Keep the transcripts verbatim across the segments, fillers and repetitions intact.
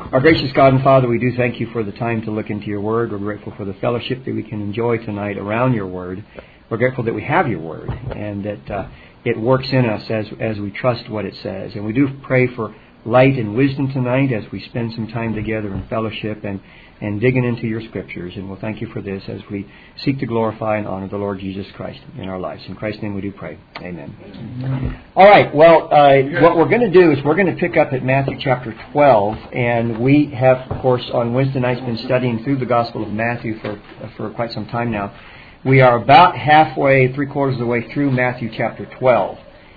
Our gracious God and Father, we do thank you for the time to look into your word. We're grateful for the fellowship that we can enjoy tonight around your word. We're grateful that we have your word and that uh, it works in us as as we trust what it says. And we do pray for light and wisdom tonight as we spend some time together in fellowship and, and digging into your scriptures. And we'll thank you for this as we seek to glorify and honor the Lord Jesus Christ in our lives. In Christ's name we do pray. Amen. Amen. All right. Well, uh, what we're going to do is we're going to pick up at Matthew chapter twelve. And we have, of course, on Wednesday nights been studying through the Gospel of Matthew for, for quite some time now. We are about halfway, three quarters of the way through Matthew chapter twelve.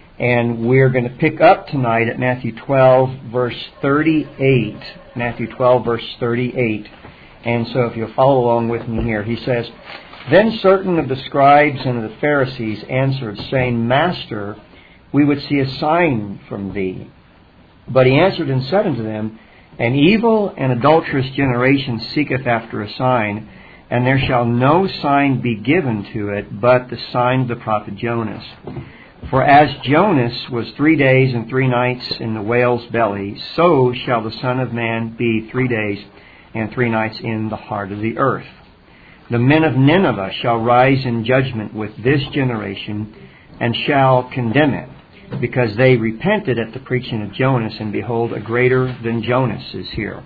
And we're going to pick up tonight at Matthew twelve, verse thirty-eight. Matthew twelve, verse thirty-eight. And so if you'll follow along with me here, he says, "Then certain of the scribes and of the Pharisees answered, saying, Master, we would see a sign from thee. But he answered and said unto them, An evil and adulterous generation seeketh after a sign, and there shall no sign be given to it, but the sign of the prophet Jonas. For as Jonas was three days and three nights in the whale's belly, so shall the Son of Man be three days and three nights in the heart of the earth. The men of Nineveh shall rise in judgment with this generation, and shall condemn it, because they repented at the preaching of Jonas, and behold, a greater than Jonas is here.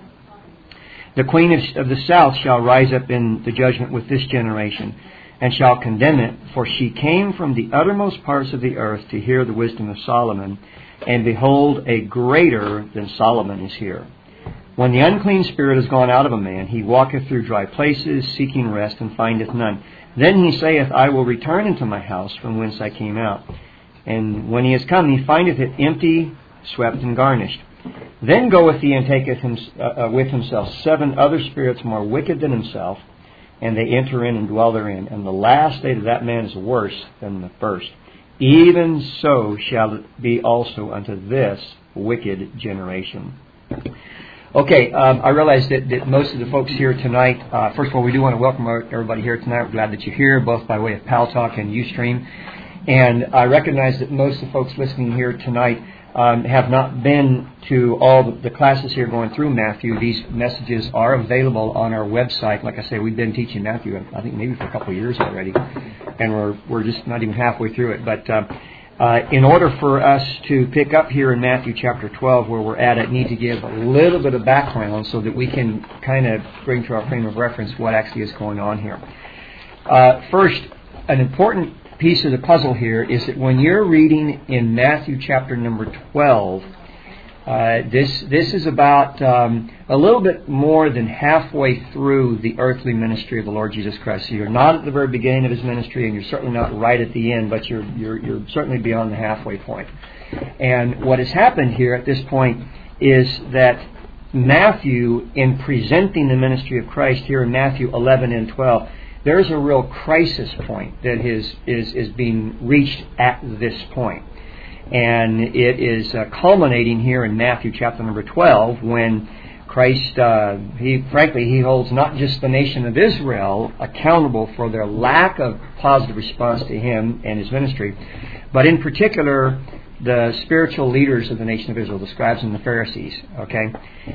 The queen of the south shall rise up in the judgment with this generation, and shall condemn it, for she came from the uttermost parts of the earth to hear the wisdom of Solomon, and behold, a greater than Solomon is here. When the unclean spirit is gone out of a man, he walketh through dry places, seeking rest, and findeth none. Then he saith, I will return into my house from whence I came out. And when he is come, he findeth it empty, swept, and garnished. Then goeth he and taketh him, uh, with himself seven other spirits more wicked than himself, and they enter in and dwell therein. And the last state of that man is worse than the first. Even so shall it be also unto this wicked generation." Okay, um, I realize that, that most of the folks here tonight, uh, first of all, we do want to welcome everybody here tonight. We're glad that you're here, both by way of Paltalk and Ustream. And I recognize that most of the folks listening here tonight um, have not been to all the classes here going through Matthew. These messages are available on our website. Like I say, we've been teaching Matthew, I think maybe for a couple of years already, and we're we're just not even halfway through it. But uh, uh, in order for us to pick up here in Matthew chapter twelve, where we're at, I need to give a little bit of background so that we can kind of bring to our frame of reference what actually is going on here. Uh, first, an important piece of the puzzle here is that when you're reading in Matthew chapter number twelve, uh, this this is about um, a little bit more than halfway through the earthly ministry of the Lord Jesus Christ. So you're not at the very beginning of his ministry, and you're certainly not right at the end, but you're you're, you're certainly beyond the halfway point. And what has happened here at this point is that Matthew, in presenting the ministry of Christ here in Matthew eleven and twelve, there's a real crisis point that is, is, is being reached at this point. And it is uh, culminating here in Matthew chapter number twelve when Christ, uh, he frankly, he holds not just the nation of Israel accountable for their lack of positive response to him and his ministry, but in particular the spiritual leaders of the nation of Israel, the scribes and the Pharisees. Okay,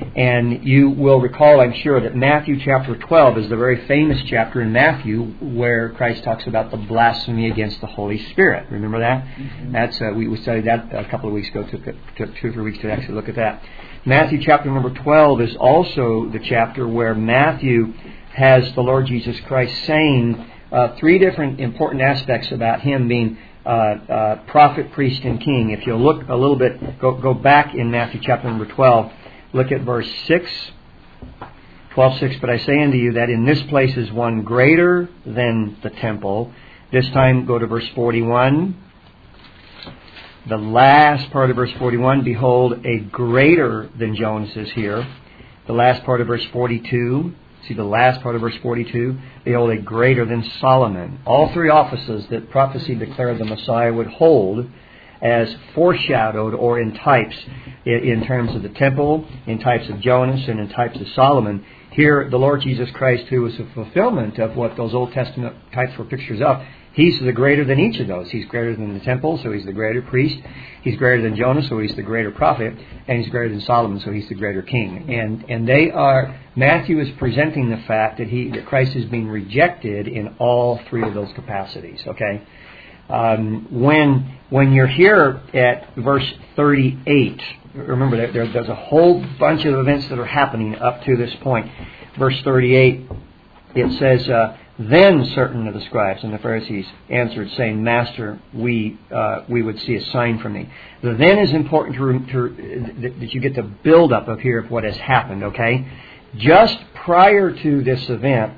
and you will recall, I'm sure, that Matthew chapter twelve is the very famous chapter in Matthew where Christ talks about the blasphemy against the Holy Spirit. Remember that? Mm-hmm. That's uh, we, we studied that a couple of weeks ago. Took, took two or three weeks to actually look at that. Matthew chapter number twelve is also the chapter where Matthew has the Lord Jesus Christ saying uh, three different important aspects about him being Uh, uh, prophet, priest, and king. If you'll look a little bit, go, go back in Matthew chapter number twelve, look at verse six, twelve six. But I say unto you that in this place is one greater than the temple. This time go to verse forty-one. The last part of verse forty-one, behold, a greater than Jonas is here. The last part of verse forty-two. See the last part of verse forty-two? Behold, a greater than Solomon. All three offices that prophecy declared the Messiah would hold as foreshadowed or in types, in terms of the temple, in types of Jonas, and in types of Solomon. Here, the Lord Jesus Christ, who was a fulfillment of what those Old Testament types were pictures of, He's the greater than each of those. He's greater than the temple, so he's the greater priest. He's greater than Jonah, so he's the greater prophet. And he's greater than Solomon, so he's the greater king. And and they are, Matthew is presenting the fact that he that Christ is being rejected in all three of those capacities. Okay? Um, when when you're here at verse thirty-eight, remember that there, there's a whole bunch of events that are happening up to this point. Verse thirty-eight, it says, uh, then certain of the scribes and the Pharisees answered, saying, Master, we uh, we would see a sign from thee. The then is important to, to that you get the build-up of here of what has happened, okay? Just prior to this event,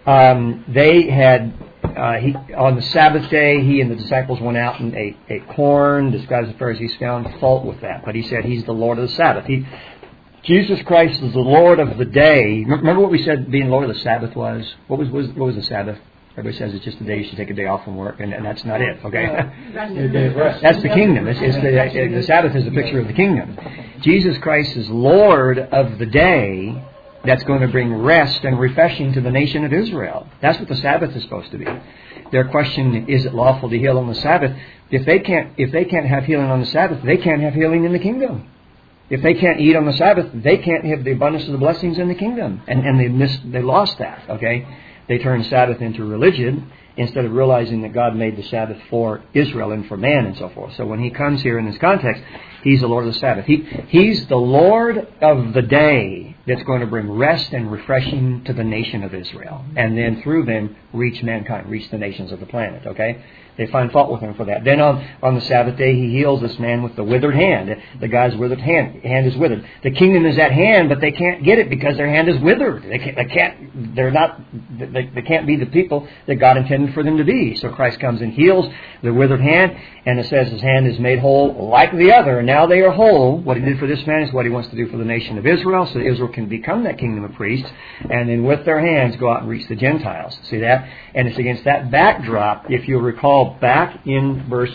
um, they had, uh, he, on the Sabbath day, he and the disciples went out and ate, ate corn. The scribes and Pharisees found fault with that. But he said he's the Lord of the Sabbath. He, Jesus Christ is the Lord of the day. Remember what we said being Lord of the Sabbath was? What was, was what was the Sabbath? Everybody says it's just a day you should take a day off from work, and, and that's not it, okay? That's the kingdom. It's, it's the, the Sabbath is a picture of the kingdom. Jesus Christ is Lord of the day that's going to bring rest and refreshing to the nation of Israel. That's what the Sabbath is supposed to be. Their question, is it lawful to heal on the Sabbath? If they can't, if they can't have healing on the Sabbath, they can't have healing in the kingdom. If they can't eat on the Sabbath, they can't have the abundance of the blessings in the kingdom. And, and they missed, they lost that, okay? They turned Sabbath into religion instead of realizing that God made the Sabbath for Israel and for man and so forth. So when he comes here in this context, he's the Lord of the Sabbath. He, he's the Lord of the day that's going to bring rest and refreshing to the nation of Israel. And then through them, reach mankind, reach the nations of the planet, okay? They find fault with him for that. Then on, on the Sabbath day, he heals this man with the withered hand. The guy's withered hand, hand is withered. The kingdom is at hand, but they can't get it because their hand is withered. They can't, they can't, they're not, they, they can't be the people that God intended for them to be. So Christ comes and heals the withered hand, and it says his hand is made whole like the other. And now they are whole. What he did for this man is what he wants to do for the nation of Israel, so that Israel can become that kingdom of priests, and then with their hands go out and reach the Gentiles. See that? And it's against that backdrop, if you'll recall, back in verse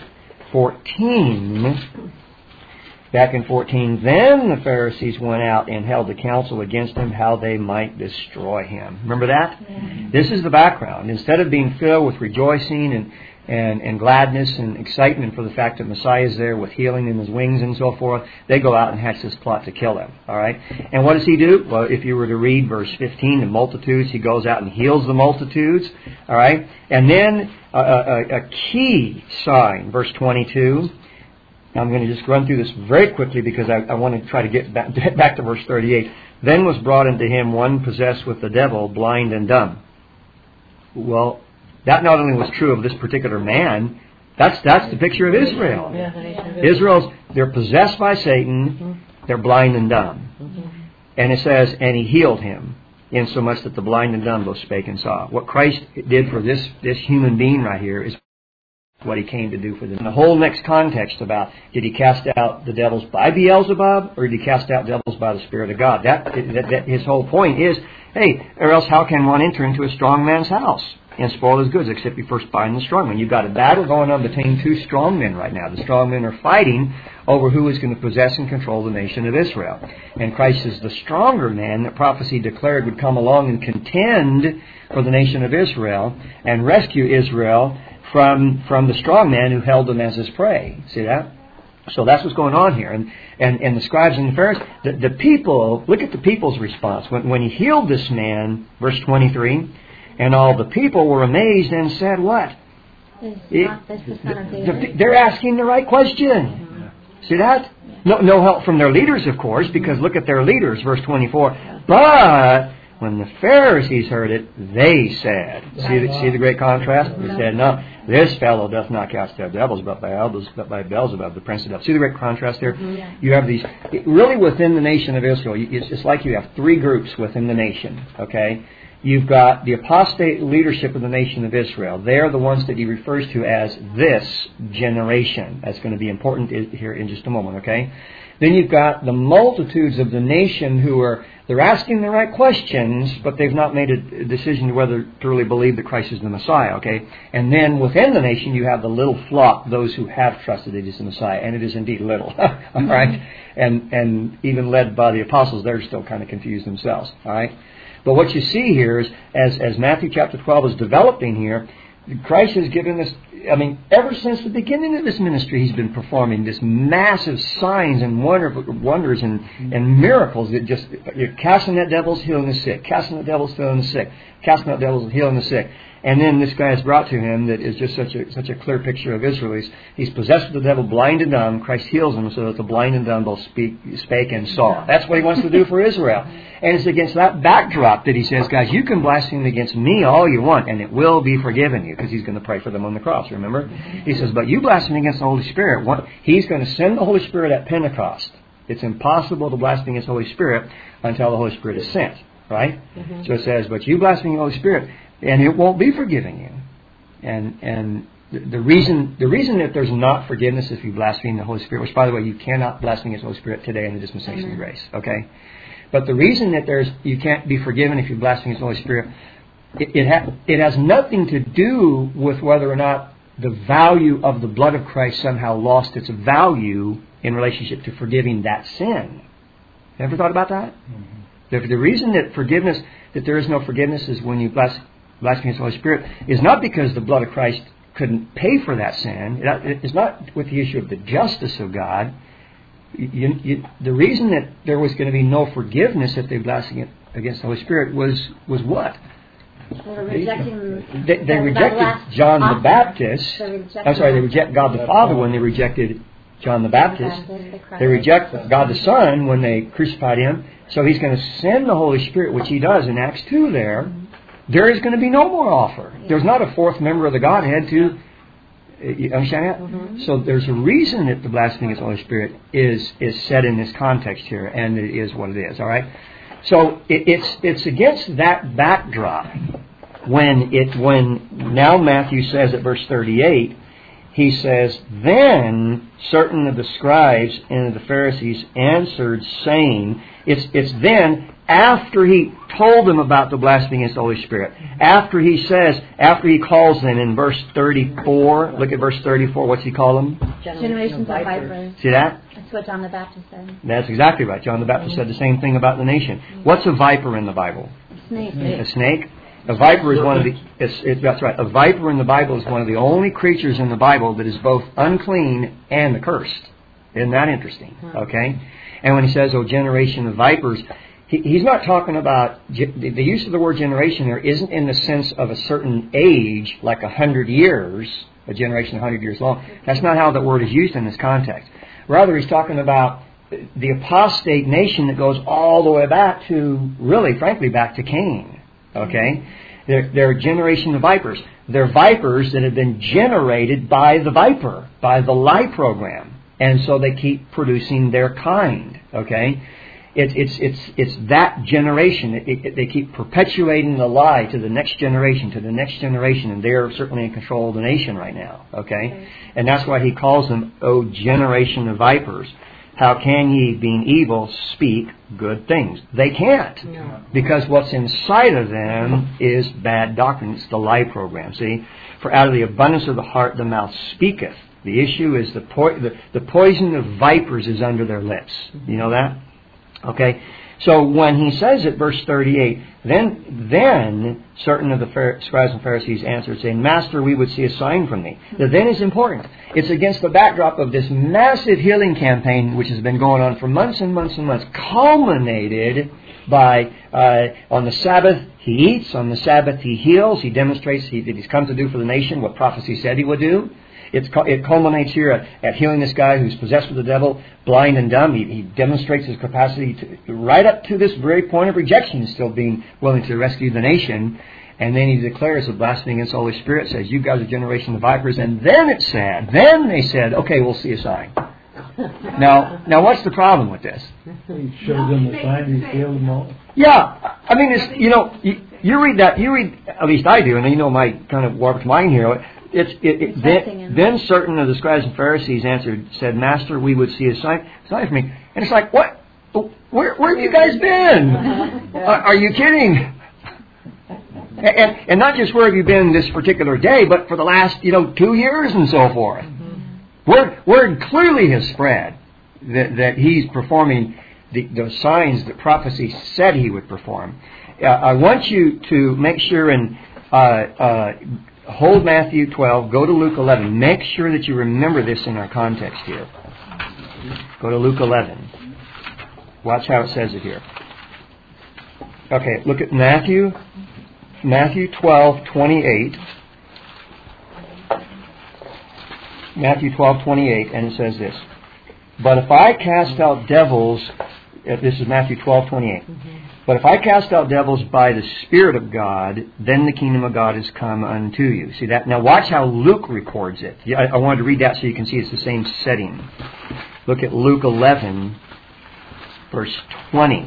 fourteen, back in fourteen, then the Pharisees went out and held a council against him how they might destroy him. Remember that? Yeah. This is the background. Instead of being filled with rejoicing and, and, and gladness and excitement for the fact that Messiah is there with healing in his wings and so forth, they go out and hatch this plot to kill him. All right? And what does he do? Well, if you were to read verse fifteen, the multitudes, he goes out and heals the multitudes. All right? And then a, a, a key sign, verse twenty-two. I'm going to just run through this very quickly because I, I want to try to get back, get back to verse thirty-eight. Then was brought into him one possessed with the devil, blind and dumb. Well, that not only was true of this particular man, that's that's the picture of Israel. Israel's, they're possessed by Satan, they're blind and dumb. And it says, and he healed him, insomuch that the blind and dumb both spake and saw. What Christ did for this, this human being right here is what he came to do for them. And the whole next context about, did he cast out the devils by Beelzebub, or did he cast out devils by the Spirit of God? That, that, that his whole point is, hey, or else how can one enter into a strong man's house and spoil his goods, except you first bind the strong man? You've got a battle going on between two strong men right now. The strong men are fighting over who is going to possess and control the nation of Israel. And Christ is the stronger man that prophecy declared would come along and contend for the nation of Israel and rescue Israel from from the strong man who held them as his prey. See that? So that's what's going on here. And and, and the scribes and the Pharisees, the, the people, look at the people's response. When, when he healed this man, verse twenty-three, and all the people were amazed and said what? It, they're asking the right question. See that? No, no help from their leaders, of course, because look at their leaders, verse twenty-four. But when the Pharisees heard it, they said, see the, see the great contrast? They said, no, this fellow doth not cast out devils, but by Beelzebub, but by Beelzebub, the prince of devils. See the great contrast there? Mm-hmm. You have these, really within the nation of Israel, it's, it's like you have three groups within the nation, okay? You've got the apostate leadership of the nation of Israel. They're the ones that he refers to as this generation. That's going to be important here in just a moment, okay? Then you've got the multitudes of the nation who are, they're asking the right questions, but they've not made a decision to whether to really believe that Christ is the Messiah, okay? And then within the nation you have the little flock, those who have trusted that He is the Messiah, and it is indeed little, all right? And, and even led by the apostles, they're still kind of confused themselves, all right? But what you see here is, as, as Matthew chapter twelve is developing here, Christ has given us, I mean, ever since the beginning of His ministry, He's been performing this massive signs and wonder, wonders and, and miracles that just, you're casting out devils, healing the sick, casting out devils, healing the sick, casting out devils, healing the sick. And then this guy is brought to Him that is just such a such a clear picture of Israel. He's, he's possessed with the devil, blind and dumb. Christ heals him so that the blind and dumb both speak, spake and saw. That's what He wants to do for Israel. And it's against that backdrop that He says, guys, you can blaspheme against me all you want, and it will be forgiven you, because He's going to pray for them on the cross, remember? He says, but you blaspheme against the Holy Spirit. What, he's going to send the Holy Spirit at Pentecost. It's impossible to blaspheme against the Holy Spirit until the Holy Spirit is sent, right? Mm-hmm. So it says, but you blaspheme the Holy Spirit, and it won't be forgiving you. And and the, the reason the reason that there's not forgiveness if you blaspheme the Holy Spirit, which, by the way, you cannot blaspheme against the Holy Spirit today in the dispensation of grace, okay? But the reason that there's you can't be forgiven if you blaspheme against the Holy Spirit, it it, ha- it has nothing to do with whether or not the value of the blood of Christ somehow lost its value in relationship to forgiving that sin. Ever thought about that? Mm-hmm. The, the reason that forgiveness, that there is no forgiveness is when you blaspheme blasphemy against the Holy Spirit, is not because the blood of Christ couldn't pay for that sin. It's not with the issue of the justice of God. You, you, the reason that there was going to be no forgiveness if they blasphemed against the Holy Spirit was was what? They were rejecting. They, they rejected John the Baptist. I'm sorry, they reject God the Father when they rejected John the Baptist. They reject God the Son when they crucified Him. So He's going to send the Holy Spirit, which He does in Acts two there. There is going to be no more offer. There's not a fourth member of the Godhead to... You understand that? Mm-hmm. So there's a reason that the blasphemy against the Holy Spirit is is said in this context here, and it is what it is, all right? So it, it's it's against that backdrop when it when now Matthew says at verse thirty-eight, he says, then certain of the scribes and of the Pharisees answered, saying, it's it's then after he told them about the blasphemy against the Holy Spirit, after he says, after he calls them in verse thirty-four, look at verse thirty-four, what's he call them? Generations of vipers. See that? That's what John the Baptist said. That's exactly right. John the Baptist said the same thing about the nation. What's a viper in the Bible? A snake. A snake? A viper is one of the, it's, it's, that's right, a viper in the Bible is one of the only creatures in the Bible that is both unclean and accursed. Isn't that interesting? Okay? And when he says, oh, generation of vipers, he, he's not talking about, the use of the word generation there isn't in the sense of a certain age, like a hundred years, a generation a hundred years long. That's not how the word is used in this context. Rather, he's talking about the apostate nation that goes all the way back to, really, frankly, back to Cain. Okay? They're, they're a generation of vipers. They're vipers that have been generated by the viper, by the lie program. And so they keep producing their kind. Okay? It, it's it's it's that generation. It, it, they keep perpetuating the lie to the next generation, to the next generation. And they're certainly in control of the nation right now. Okay? Okay. And that's why he calls them, O generation of vipers. How can ye, being evil, speak good things? They can't. No. Because what's inside of them is bad doctrine. It's the lie program. See? For out of the abundance of the heart the mouth speaketh. The issue is the, po- the, the poison of vipers is under their lips. You know that? Okay? So when he says it, verse thirty-eight, then then certain of the Phar- scribes and Pharisees answered, saying, Master, we would see a sign from thee. The then is important. It's against the backdrop of this massive healing campaign which has been going on for months and months and months, culminated by, uh, on the Sabbath he eats, on the Sabbath he heals, he demonstrates he, that he's come to do for the nation what prophecy said he would do. It's, it culminates here at, at healing this guy who's possessed with the devil, blind and dumb. He, he demonstrates his capacity to, right up to this very point of rejection, still being willing to rescue the nation. And then he declares the blasphemy against the Holy Spirit, says, you guys are a generation of vipers. And then it said, then they said, okay, we'll see a sign. Now, now what's the problem with this? He shows them the sign, he healed them all. Yeah, I mean, it's, you know, you, you read that, you read, at least I do, and you know my kind of warped mind here. It's, it, it, then, then certain of the scribes and Pharisees answered, said, Master, we would see a sign, sign for me. And it's like, what? Where, where have you guys been? Are, are you kidding? And, and, and not just where have you been this particular day, but for the last, you know, two years and so forth. Word, word clearly has spread that, that he's performing the, the signs that prophecy said he would perform. Uh, I want you to make sure and uh, uh, hold Matthew twelve, go to Luke eleven. Make sure that you remember this in our context here. Go to Luke eleven. Watch how it says it here. Okay, look at Matthew, Matthew twelve, twenty-eight. Matthew twelve, twenty-eight, and it says this. But if I cast out devils, this is Matthew twelve, twenty-eight. Mm-hmm. But if I cast out devils by the Spirit of God, then the kingdom of God is come unto you. See that? Now watch how Luke records it. I, I wanted to read that so you can see it's the same setting. Look at Luke eleven, verse twenty.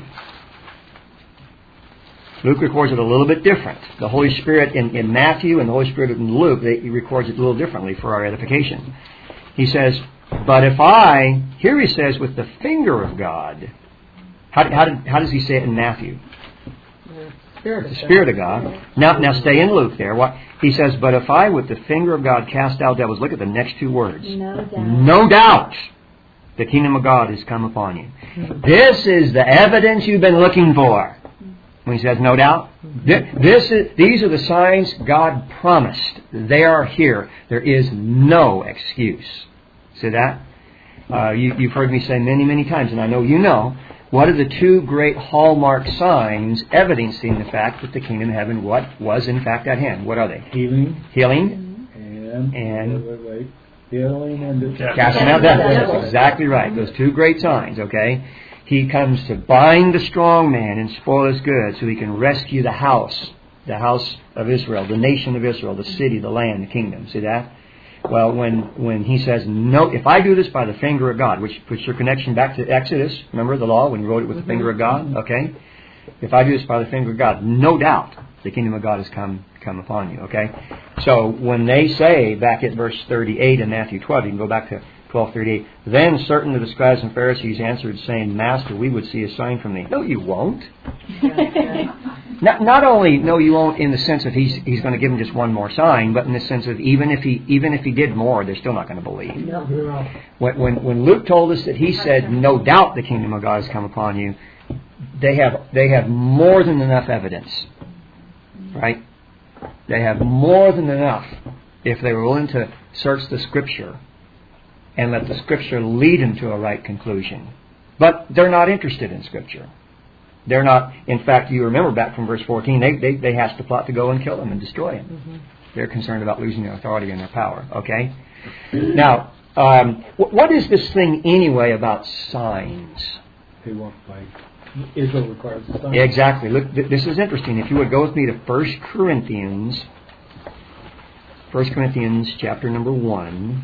Luke records it a little bit different. The Holy Spirit in, in Matthew and the Holy Spirit in Luke, they, he records it a little differently for our edification. He says, but if I, here he says, with the finger of God. How, how, did, how does he say it in Matthew? Spirit. The Spirit of God. Now, now stay in Luke there. What he says, but if I with the finger of God cast out devils, look at the next two words. No doubt. No doubt the kingdom of God has come upon you. Mm-hmm. This is the evidence you've been looking for. When he says no doubt, this is, these are the signs God promised. They are here. There is no excuse. See that? Uh, you, you've heard me say many, many times, and I know you know, what are the two great hallmark signs evidencing the fact that the kingdom of heaven what was in fact at hand? What are they? Healing. Healing. And, and wait, wait, wait. Healing and casting out devils. That's exactly right. Those two great signs, okay? He comes to bind the strong man and spoil his goods so he can rescue the house, the house of Israel, the nation of Israel, the city, the land, the kingdom. See that? Well, when, when he says, no, if I do this by the finger of God, which puts your connection back to Exodus, remember the law when you wrote it with the finger of God? Okay? If I do this by the finger of God, no doubt the kingdom of God has come come upon you. Okay? So when they say back at verse thirty-eight in Matthew twelve, you can go back to twelve thirty-eight. Then certain of the scribes and Pharisees answered, saying, Master, we would see a sign from thee. No, you won't. not, not only no, you won't in the sense of he's he's going to give them just one more sign, but in the sense of even if he even if he did more, they're still not going to believe. No. When, when when Luke told us that he said, no doubt the kingdom of God has come upon you, they have they have more than enough evidence, right? They have more than enough if they were willing to search the Scripture and let the Scripture lead them to a right conclusion. But they're not interested in Scripture. They're not, in fact, you remember back from verse fourteen, they they, they hatched a plot to go and kill him and destroy him. Mm-hmm. They're concerned about losing their authority and their power, okay? Now, um, what is this thing anyway about signs? They won't fight. Israel requires a sign. Exactly. Look, th- this is interesting. If you would go with me to First Corinthians, First Corinthians chapter number one.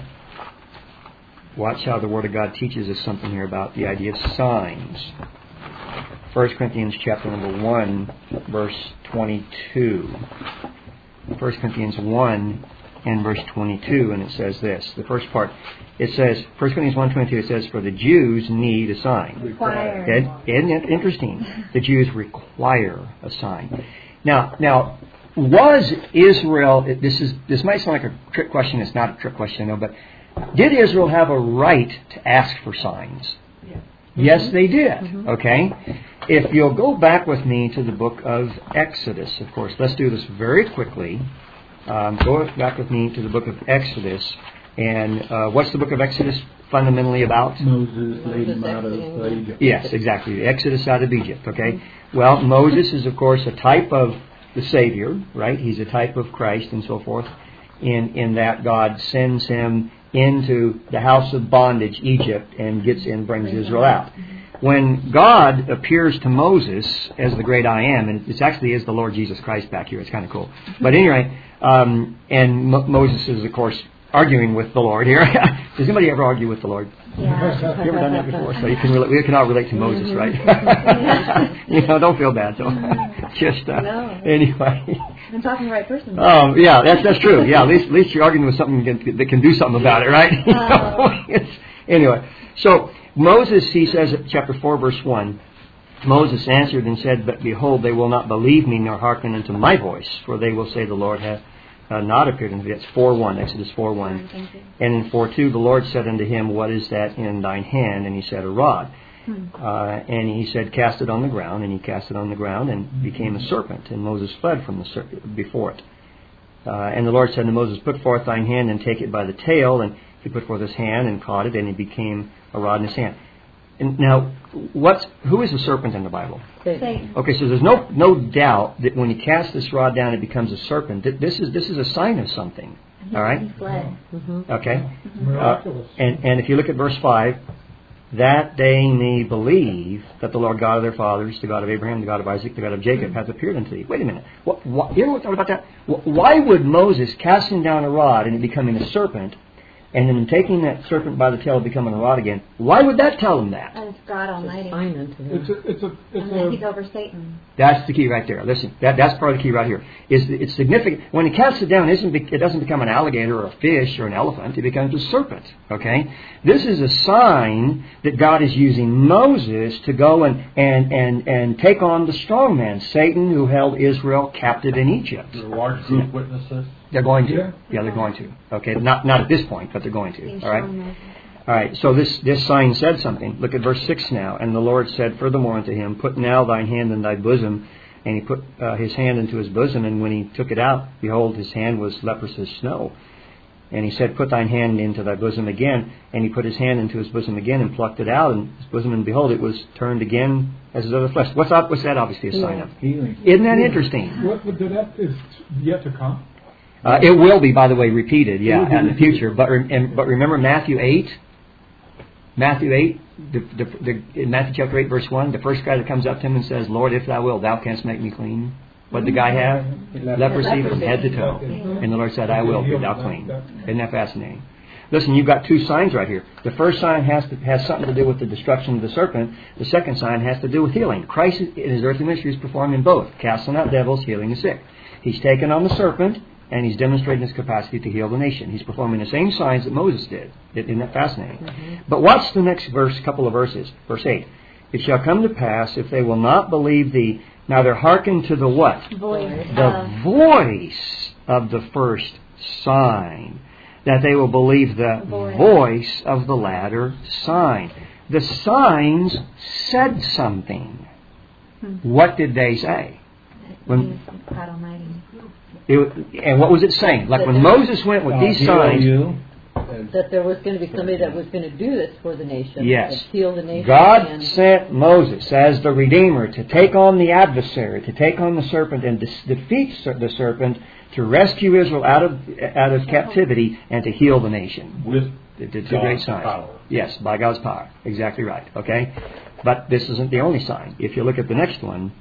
Watch how the Word of God teaches us something here about the idea of signs. First Corinthians chapter number one, verse twenty-two. First Corinthians one and verse twenty-two, and it says this. The first part, it says, First Corinthians one twenty-two, it says, for the Jews need a sign. Require. Isn't it interesting? The Jews require a sign. Now, now, was Israel, this is this might sound like a trick question, it's not a trick question, I know, but did Israel have a right to ask for signs? Yeah. Yes, they did. Mm-hmm. Okay? If you'll go back with me to the book of Exodus, of course. Let's do this very quickly. Um, go back with me to the book of Exodus. And uh, what's the book of Exodus fundamentally about? Moses laid them out of Egypt. Yes, exactly. The Exodus out of Egypt. Okay? Well, Moses is, of course, a type of the Savior, right? He's a type of Christ and so forth. In, in that God sends him into the house of bondage, Egypt, and gets in, brings Israel out. When God appears to Moses as the great I am, and it actually is the Lord Jesus Christ back here, it's kind of cool. But anyway, um, and Mo- Moses is, of course, arguing with the Lord here. Does anybody ever argue with the Lord? Yeah. You ever done that before? So you can relate, we can all relate to Moses, right? You know, don't feel bad. So just uh, no. Anyway. I'm talking to the right person. Um, yeah, that's that's true. Yeah, at least at least you're arguing with something that can, that can do something about it, right? You know? It's, anyway, so Moses, he says at chapter four, verse one, Moses answered and said, but behold, they will not believe me nor hearken unto my voice, for they will say the Lord hath uh, not appeared unto thee. That's four one, Exodus four one. And in four two, the Lord said unto him, what is that in thine hand? And he said, a rod. Hmm. Uh, and he said, cast it on the ground. And he cast it on the ground and became a serpent. And Moses fled from the serpent before it. Uh, and the Lord said to Moses, put forth thine hand and take it by the tail. And he put forth his hand and caught it, and it became a rod in his hand. And now, what's, who is the serpent in the Bible? Satan. Okay, so there's no no doubt that when you cast this rod down, it becomes a serpent. This is this is a sign of something. He, All right? He fled. Mm-hmm. Okay? Mm-hmm. Miraculous. Uh, and, and if you look at verse five, that they may believe that the Lord God of their fathers, the God of Abraham, the God of Isaac, the God of Jacob, hath appeared unto thee. Wait a minute. What, what, you ever thought about that? Why would Moses, casting down a rod and it becoming a serpent, and then taking that serpent by the tail becoming a rod again, why would that tell him that? And it's God Almighty. It's a, it's a, it's and then a, he's over Satan. That's the key right there. Listen, that, that's part of the key right here. Is it's significant. When he casts it down, it, isn't, it doesn't become an alligator or a fish or an elephant. It becomes a serpent. Okay? This is a sign that God is using Moses to go and, and, and, and take on the strong man, Satan, who held Israel captive in Egypt. The large group witnesses. They're going to. Yeah. Yeah, they're going to. Okay, not not at this point, but they're going to. He's All right. showing Moses. All right, so this, this sign said something. Look at verse six now. And the Lord said furthermore unto him, put now thine hand in thy bosom. And he put uh, his hand into his bosom, and when he took it out, behold, his hand was leprous as snow. And he said, put thine hand into thy bosom again. And he put his hand into his bosom again and plucked it out, and his bosom, and behold, it was turned again as his other flesh. What's that, what's that obviously a sign of? healing. Isn't that interesting? What, what did that is yet to come? Uh, it will be, by the way, repeated, yeah, in the future. But re- and, but remember Matthew eight? Matthew eight, the, the, the, in Matthew chapter eight, verse one, the first guy that comes up to him and says, Lord, if thou wilt, thou canst make me clean. What did the guy have? Leprosy from head to toe. And the Lord said, I will, be thou clean. Isn't that fascinating? Listen, you've got two signs right here. The first sign has to, has something to do with the destruction of the serpent. The second sign has to do with healing. Christ in his earthly ministry is performing both. Casting out devils, healing the sick. He's taken on the serpent, and he's demonstrating his capacity to heal the nation. He's performing the same signs that Moses did. Isn't that fascinating? Mm-hmm. But watch the next verse, couple of verses. Verse eight. It shall come to pass, if they will not believe thee, now they're hearkened to the what? Voice. The of voice of the first sign. That they will believe the Voice. voice of the latter sign. The signs said something. Hmm. What did they say? When, He is God Almighty. it, and what was it saying? Like when Moses went with these signs, You. That there was going to be somebody that was going to do this for the nation. Yes. And heal the nation. God and sent Moses as the Redeemer to take on the adversary, to take on the serpent and dis- defeat the serpent, to rescue Israel out of out of captivity and to heal the nation. With It's a great God's sign. power. Yes, by God's power. Exactly right. Okay? But this isn't the only sign. If you look at the next one,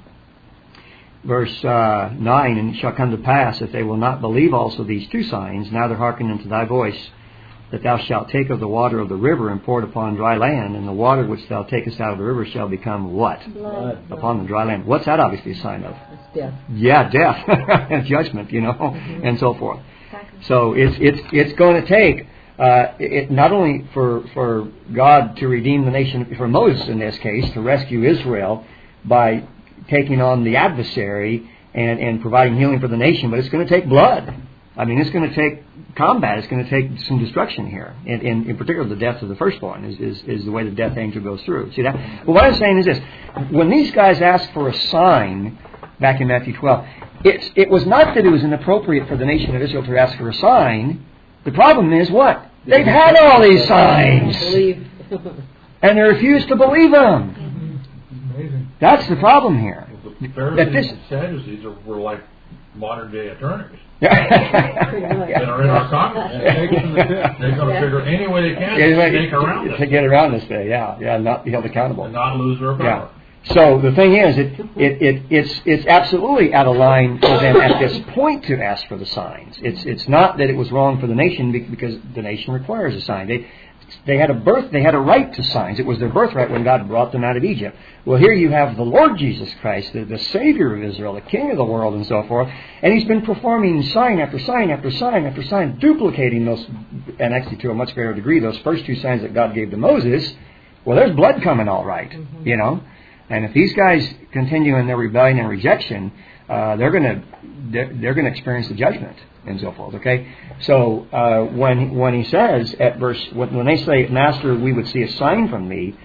verse uh, nine, and it shall come to pass, if they will not believe also these two signs, neither hearken unto thy voice, that thou shalt take of the water of the river and pour it upon dry land, and the water which thou takest out of the river shall become what? Blood. Upon the dry land. What's that obviously a sign of? it's death. Yeah, death and judgment, you know, Mm-hmm. and so forth. Exactly. So it's it's it's going to take uh, it not only for for God to redeem the nation, for Moses in this case, to rescue Israel by taking on the adversary and, and providing healing for the nation, but it's going to take blood. I mean, it's going to take combat. It's going to take some destruction here. And, and in particular, the death of the firstborn is, is, is the way the death angel goes through. See that? Well, what I'm saying is this. When these guys asked for a sign back in Matthew twelve, it's, it was not that it was inappropriate for the nation of Israel to ask for a sign. The problem is what? They've had all these signs. Believe. And they refuse to believe them. Amazing. That's the problem here. The That this- Pharisees and Sadducees are, were like modern day attorneys Yeah. that are in our Congress. They're going to figure any way they can to sneak around to it get around this day, yeah, yeah, not be held accountable. and not lose their Yeah. power. So the thing is, it, it, it it's it's absolutely out of line for them at this point to ask for the signs. It's it's not that it was wrong for the nation because the nation requires a sign. They they had a birth, they had a right to signs. It was their birthright when God brought them out of Egypt. Well, here you have the Lord Jesus Christ, the, the Savior of Israel, the King of the world, and so forth. And He's been performing sign after sign after sign after sign, duplicating those, and actually to a much greater degree, those first two signs that God gave to Moses. Well, there's blood coming all right, mm-hmm. you know. And if these guys continue in their rebellion and rejection, uh, they're going to they're, they're going to experience the judgment and so forth. Okay, so uh, when when he says at verse when, when they say, "Master, we would see a sign from thee,"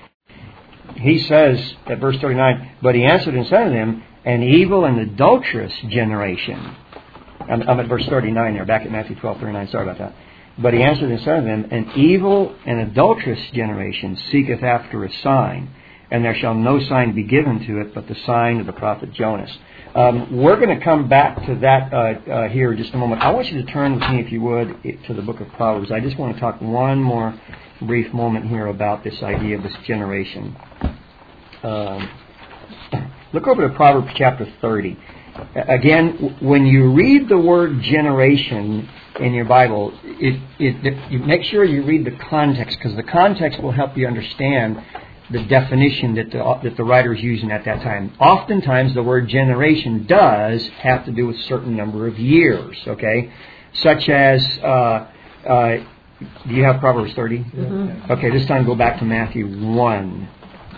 he says at verse thirty-nine, "But he answered and said to them, an evil and adulterous generation." I'm, I'm at verse thirty-nine there, back at Matthew twelve thirty-nine. Sorry about that. But he answered and said unto them, An evil and adulterous generation seeketh after a sign, and there shall no sign be given to it but the sign of the prophet Jonas. Um, we're going to come back to that uh, uh, here in just a moment. I want you to turn with me, if you would, to the book of Proverbs. I just want to talk one more brief moment here about this idea of this generation. Um, look over to Proverbs chapter thirty. Again, when you read the word generation in your Bible, it, it, it you make sure you read the context, because the context will help you understand the definition that the, that the writer is using at that time. Oftentimes, the word generation does have to do with a certain number of years, okay? Such as, uh, uh, do you have Proverbs thirty? Mm-hmm. Okay, this time go back to Matthew one.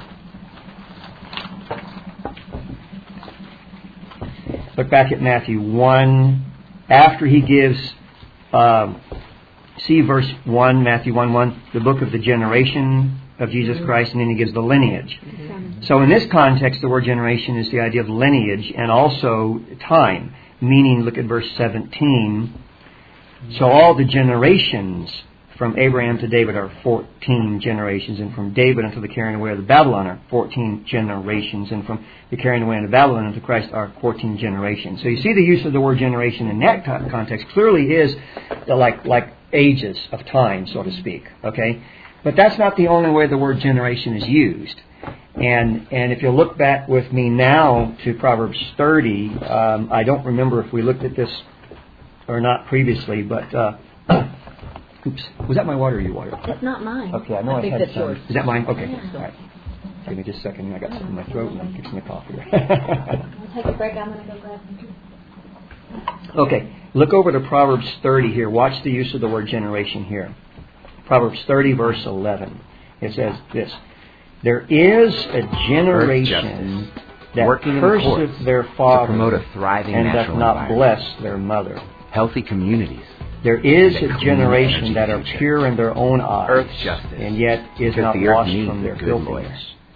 Look back at Matthew one. After he gives, uh, see verse one, Matthew one one, the book of the generation of Jesus Christ, and then he gives the lineage. Mm-hmm. So in this context, the word generation is the idea of lineage and also time, meaning, look at verse seventeen. So all the generations from Abraham to David are fourteen generations, and from David until the carrying away of the Babylon are fourteen generations, and from the carrying away of Babylon unto Christ are fourteen generations. So you see the use of the word generation in that context clearly is the like like ages of time, so to speak. Okay, but that's not the only way the word generation is used. And and if you look back with me now to Proverbs thirty, um, I don't remember if we looked at this or not previously, but. Uh, Oops. Was that my water or your water? It's not mine. Okay, I know I I, think had that's some. yours. Is that mine? Okay. Yeah. All right. Give me just a second. I got something in my throat and I'm fixing the coffee. We'll take a break. I'm going to go grab some. Okay. Look over to Proverbs thirty here. Watch the use of the word generation here. Proverbs thirty, verse eleven. It says this. There is a generation that curseth their father to promote a thriving and doth natural not environment. bless their mother. Healthy communities. There is And a a clean generation energy that are future. pure in their own eyes, Earth justice. and yet is Because not the earth washed needs from a their good filthiness. lawyer.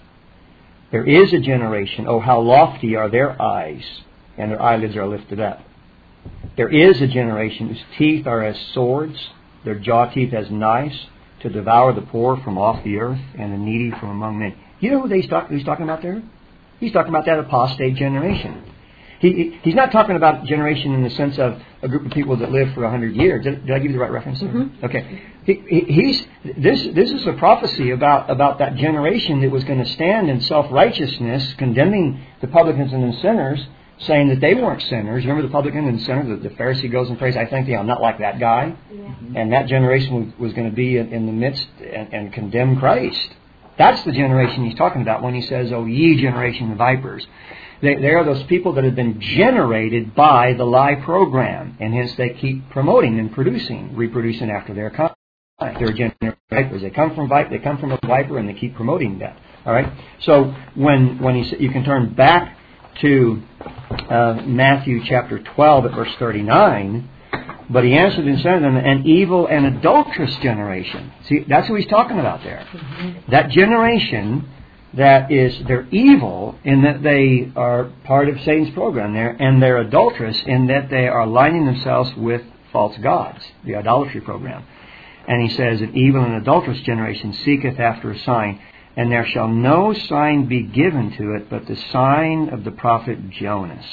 There is a generation, oh how lofty are their eyes, and their eyelids are lifted up. There is a generation whose teeth are as swords, their jaw teeth as knives, to devour the poor from off the earth, and the needy from among men. You know who he's, talk, he's talking about there? He's talking about that apostate generation. He, he's not talking about generation in the sense of a group of people that live for a hundred years. Did, did I give you the right reference? Mm-hmm. Okay. He, he, he's this. This is a prophecy about about that generation that was going to stand in self-righteousness, condemning the publicans and the sinners, saying that they weren't sinners. Remember the publican and the sinner? The, the Pharisee goes and prays, "I thank thee, I'm not like that guy." Yeah. And that generation was, was going to be in, in the midst and, and condemn Christ. That's the generation he's talking about when he says, "O ye generation of vipers." They, they are those people that have been generated by the lie program, and hence they keep promoting and producing, reproducing after their kind. They're generation vipers. They come from viper. They come from a viper, and they keep promoting that. All right. So when when he, you can turn back to uh, Matthew chapter twelve at verse thirty-nine. But he answered and said to them, an evil and adulterous generation. See, that's what he's talking about there. Mm-hmm. That generation that is, they're evil in that they are part of Satan's program there, and they're adulterous in that they are aligning themselves with false gods, the idolatry program. And he says, an evil and adulterous generation seeketh after a sign, and there shall no sign be given to it but the sign of the prophet Jonas.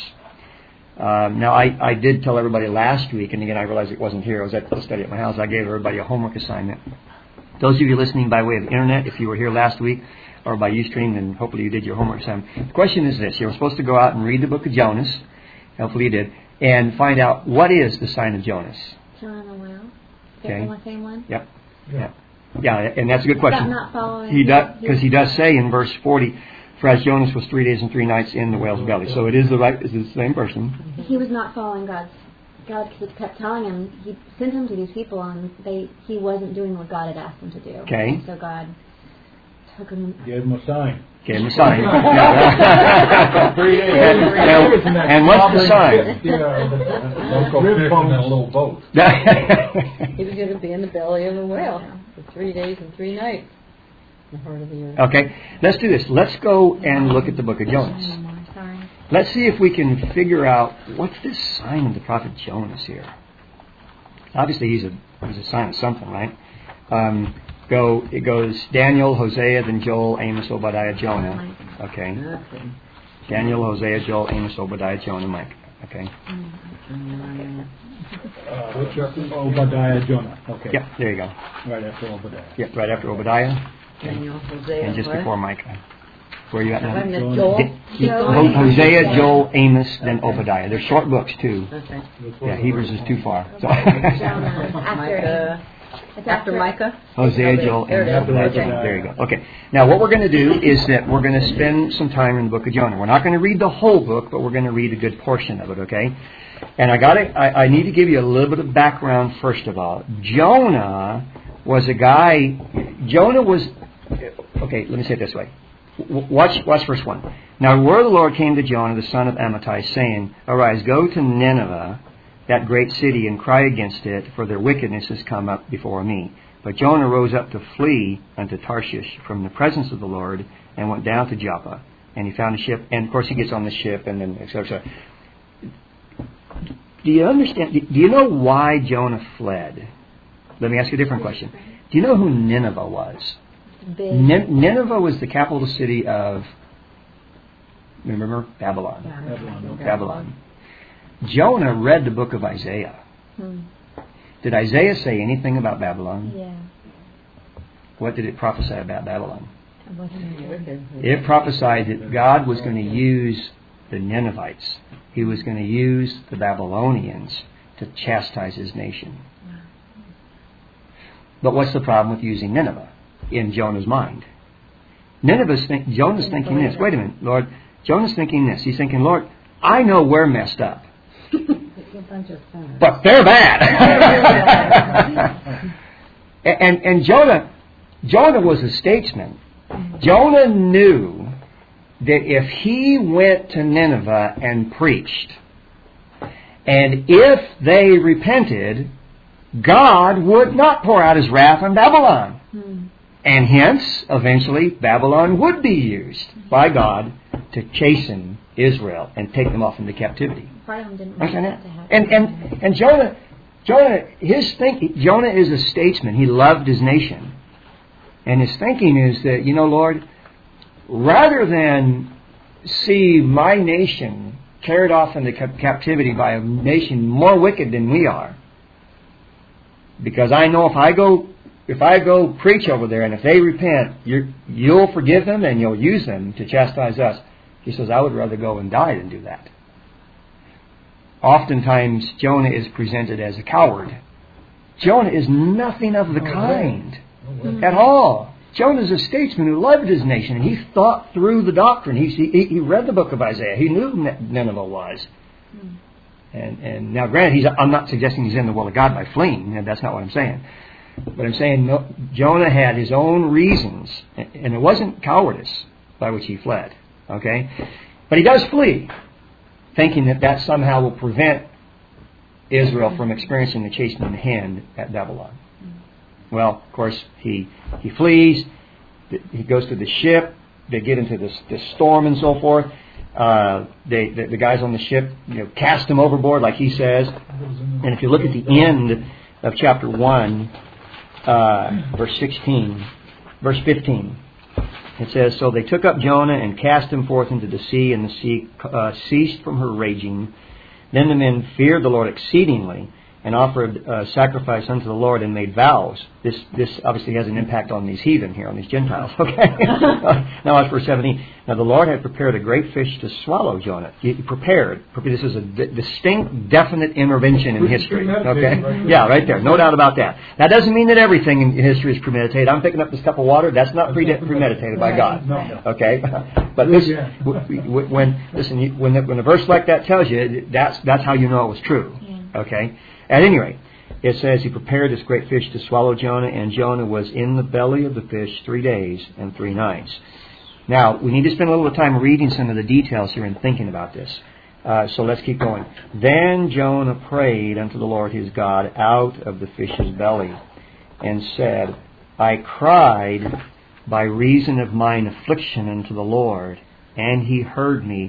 Um, now, I, I did tell everybody last week, and again, I realized it wasn't here. I was at the study at my house. I gave everybody a homework assignment. Those of you listening by way of internet, if you were here last week, or by Ustream, then hopefully you did your homework assignment. The question is this. You were supposed to go out and read the book of Jonas. Hopefully you did. And find out what is the sign of Jonas. John the Whale. Okay. The same one? Yep. Yeah. Yeah, and that's a good question. About not following. He does, because he does say in verse forty, for as Jonas was three days and three nights in the whale's belly. So it is the right, it's the same person. He was not following God's. God kept telling him, he sent him to these people, and they he wasn't doing what God had asked him to do. Okay. And so God took him. Gave him a sign. Gave him a sign. Yeah. Three days. and, and, and what's the sign? You know, don't go fishing in a little boat. He was going to be in the belly of a whale for three days and three nights. In the heart of the earth. Okay, let's do this. Let's go and look at the book of Jonas. Sorry. let's see if we can figure out what's this sign of the prophet Jonas here. Obviously, he's a he's a sign of something, right? Um, go it goes Daniel, Hosea, then Joel, Amos, Obadiah, Jonah. Okay. Daniel, Hosea, Joel, Amos, Obadiah, Jonah, Mike. Okay. Uh, what chapter? Obadiah, Jonah. Okay. Yep, there you go. Right after Obadiah. Yep, right after Obadiah. Daniel, Hosea, And just what? before Micah. Where are you at now? Wait a minute, Joel. Joel. Di- Keep Ho- going. Hosea, Joel, Amos, then Okay. Obadiah. They're short books too. Okay. Yeah, Hebrews is too far. So Jonah. Micah. It's After Micah? Hosea, Okay, Joel, there it Amos, is. Obadiah, Okay. Jonah. There you go. Okay. Now what we're going to do is that we're going to spend some time in the book of Jonah. We're not going to read the whole book, but we're going to read a good portion of it. Okay. And I got to I, I need to give you a little bit of background first of all. Jonah was a guy. Jonah was. Okay. Let me say it this way. Watch, watch verse one. Now the word of the Lord came to Jonah, the son of Amittai, saying, Arise, go to Nineveh, that great city, and cry against it, for their wickedness has come up before me. But Jonah rose up to flee unto Tarshish from the presence of the Lord, and went down to Joppa. And he found a ship, and of course he gets on the ship, and then et cetera. Do you understand? Do you know why Jonah fled? Let me ask you a different question. Do you know who Nineveh was? Big. Nin- Nineveh was the capital city of, remember, Babylon. Babylon. Babylon. Jonah read the book of Isaiah. Hmm. Did Isaiah say anything about Babylon? Yeah. What did it prophesy about Babylon? I wasn't sure. It prophesied that God was going to use the Ninevites. He was going to use the Babylonians to chastise his nation. But what's the problem with using Nineveh in Jonah's mind? Nineveh's think, Jonah's thinking this. Wait a minute, Lord. Jonah's thinking this. He's thinking, Lord, I know we're messed up, but they're bad. and and Jonah, Jonah was a statesman. Jonah knew that if he went to Nineveh and preached, and if they repented, God would not pour out His wrath on Babylon. Hmm. And hence, eventually, Babylon would be used by God to chasten Israel and take them off into captivity. Part of them didn't want Understand that that? to happen. And and and Jonah, Jonah, his think Jonah is a statesman. He loved his nation, and his thinking is that, you know, Lord, rather than see my nation carried off into cap- captivity by a nation more wicked than we are, because I know if I go if I go preach over there and if they repent, you're, you'll forgive them and you'll use them to chastise us. He says, I would rather go and die than do that. Oftentimes, Jonah is presented as a coward. Jonah is nothing of the kind at all. Jonah is a statesman who loved his nation, and he thought through the doctrine. He, he, he read the book of Isaiah. He knew who Nineveh was. And, and now, granted, he's, I'm not suggesting he's in the will of God by fleeing. And that's not what I'm saying. But I'm saying no, Jonah had his own reasons, and it wasn't cowardice by which he fled. Okay? But he does flee, thinking that that somehow will prevent Israel from experiencing the chastening hand at Babylon. Well, of course, he he flees. He goes to the ship. They get into this, this storm and so forth. Uh, they the, the guys on the ship, you know, cast him overboard, like he says. And if you look at the end of chapter one, uh, verse sixteen, verse fifteen, it says, So they took up Jonah and cast him forth into the sea, and the sea uh, ceased from her raging. Then the men feared the Lord exceedingly, and offered uh, sacrifice unto the Lord, and made vows. This this obviously has an impact on these heathen here, on these Gentiles. Okay. Now that's verse seventeen. Now the Lord had prepared a great fish to swallow Jonah. He prepared. This is a d- distinct, definite intervention in history. Okay. Yeah, right there. No doubt about that. That doesn't mean that everything in history is premeditated. I'm picking up this cup of water. That's not pre- premeditated by God. Okay. But this, when listen, when the, when a verse like that tells you, that's that's how you know it was true. Okay. At any rate, it says he prepared this great fish to swallow Jonah, and Jonah was in the belly of the fish three days and three nights. Now, we need to spend a little time reading some of the details here and thinking about this. Uh, so let's keep going. Then Jonah prayed unto the Lord his God out of the fish's belly, and said, I cried by reason of mine affliction unto the Lord, and he heard me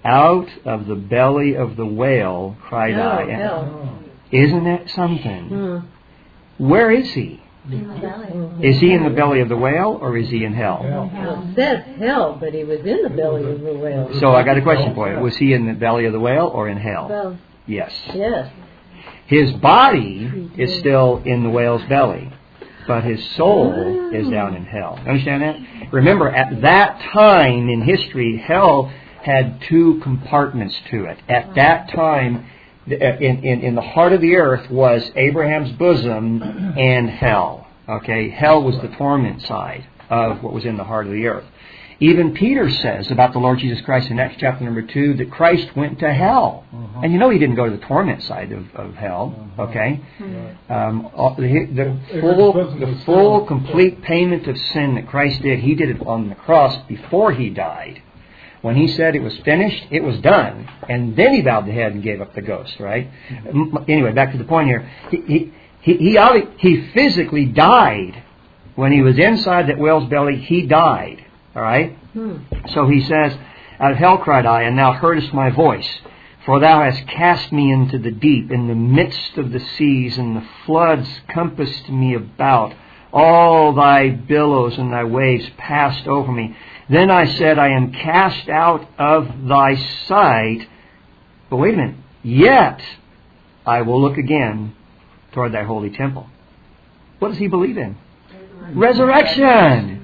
out of the belly of the whale cried Oh, I. hell. Isn't that something? Hmm. Where is he? In the belly. Is he in the belly of the whale or is he in hell? Well, it says hell, but he was in the belly of the whale. So I got a question for you. Was he in the belly of the whale or in hell? Both. Yes. Yes. His body is still in the whale's belly, but his soul is down in hell. Understand that? Remember, at that time in history, hell had two compartments to it. At that time, in, in, in the heart of the earth was Abraham's bosom and hell. Okay? Hell was the torment side of what was in the heart of the earth. Even Peter says about the Lord Jesus Christ in Acts chapter number two that Christ went to hell. Uh-huh. And you know he didn't go to the torment side of, of hell. Uh-huh. Okay? Mm-hmm. Um, the, the full, the full, complete payment of sin that Christ did, he did it on the cross before he died. When he said it was finished, it was done. And then he bowed the head and gave up the ghost, right? Mm-hmm. Anyway, back to the point here. He, he, he, he, he physically died. When he was inside that whale's belly, he died. All right? Hmm. So he says, out of hell cried I, and thou heardest my voice. For thou hast cast me into the deep, in the midst of the seas, and the floods compassed me about. All thy billows and thy waves passed over me. Then I said, I am cast out of thy sight. But wait a minute. Yet I will look again toward thy holy temple. What does he believe in? Resurrection.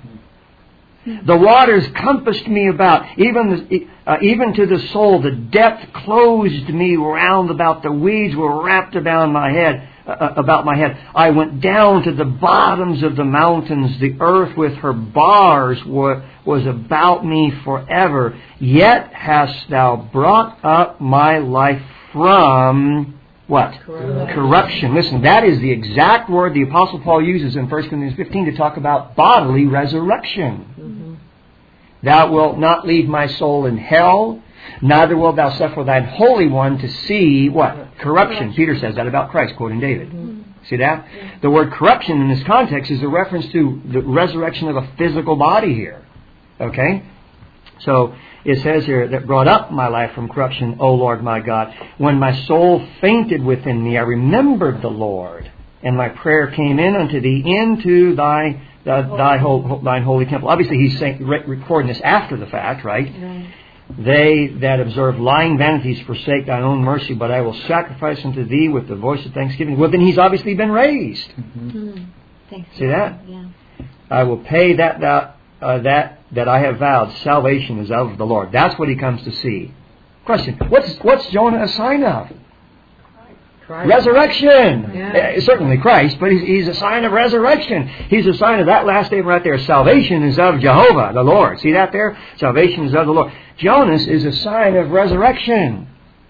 The waters compassed me about, even the, uh, even to the soul. The depth closed me round about. The weeds were wrapped about my head. Uh, about my head. I went down to the bottoms of the mountains. The earth with her bars were, was about me forever. Yet hast thou brought up my life from what? Corruption. Corruption. Listen, that is the exact word the Apostle Paul uses in First Corinthians fifteen to talk about bodily resurrection. Mm-hmm. Thou wilt not leave my soul in hell, neither wilt thou suffer thine Holy One to see what? Corruption. Corruption. Peter says that about Christ, quoting David. Mm-hmm. See that? Yeah. The word corruption in this context is a reference to the resurrection of a physical body here. Okay? So it says here, that brought up my life from corruption, O Lord my God. When my soul fainted within me, I remembered the Lord, and my prayer came in unto thee into thy uh, thy whole, thine holy temple. Obviously, he's saying, re- recording this after the fact, right? right? They that observe lying vanities forsake thine own mercy, but I will sacrifice unto thee with the voice of thanksgiving. Well, then he's obviously been raised. Mm-hmm. Mm-hmm. See that? Yeah. I will pay that thou, uh, that that I have vowed. Salvation is of the Lord. That's what he comes to see. Question: What's what's Jonah a sign of? Christ. Resurrection. Yeah. Uh, certainly Christ, but he's, he's a sign of resurrection. He's a sign of that last statement right there. Salvation is of Jehovah, the Lord. See that there? Salvation is of the Lord. Jonas is a sign of resurrection.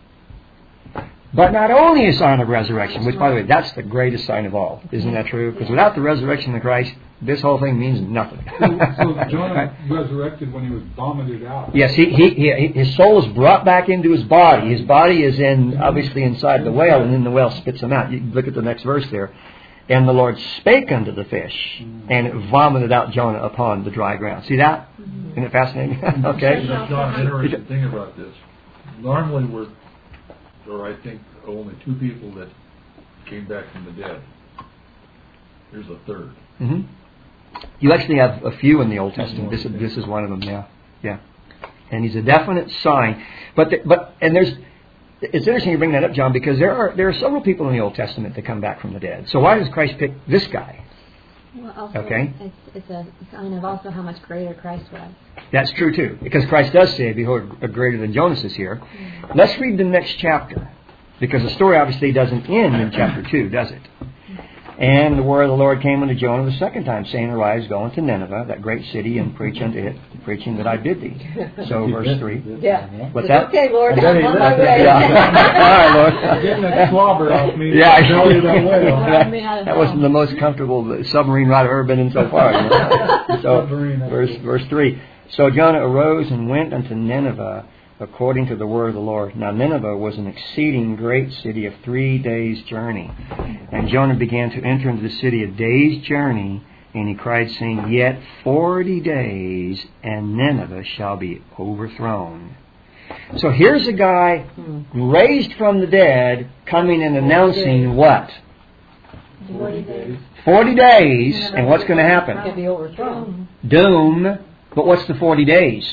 But not only a sign of resurrection, which, by the way, that's the greatest sign of all. Isn't that true? Because without the resurrection of Christ, this whole thing means nothing. So, so Jonah right? resurrected when he was vomited out. Yes, he, he, he, his soul is brought back into his body. His body is in obviously inside the whale, and then the whale spits him out. You look at the next verse there. And the Lord spake unto the fish, and it vomited out Jonah upon the dry ground. See that? Isn't it fascinating? Okay. There's John, an interesting thing about this. Normally we're, or I think only two people that came back from the dead. Here's a third. Mm-hmm. You actually have a few in the Old Testament. This, this is one of them. Yeah, yeah. And he's a definite sign. But the, but and there's. It's interesting you bring that up, John, because there are there are several people in the Old Testament that come back from the dead. So why does Christ pick this guy? Well, also, okay. It's, it's a sign of also how much greater Christ was. That's true too, because Christ does say, "Behold, greater than Jonas is here." Mm-hmm. Let's read the next chapter, because the story obviously doesn't end in chapter two, does it? And the word of the Lord came unto Jonah the second time, saying, Arise, go unto Nineveh, that great city, and preach unto it the preaching that I bid thee. So, verse three. Yeah. What's that? Okay, Lord. I'm on my way. Yeah. All right, Lord. Getting that slobber off me. Yeah. That, that wasn't the most comfortable submarine ride I've ever been in so far. You know? So, verse, verse three. So Jonah arose and went unto Nineveh, according to the word of the Lord. Now Nineveh was an exceeding great city of three days' journey. And Jonah began to enter into the city a day's journey, and he cried, saying, Yet forty days, and Nineveh shall be overthrown. So here's a guy raised from the dead coming and announcing what? Forty days. Forty days, and what's going to It happen? can be overthrown. Doom. But what's the forty days?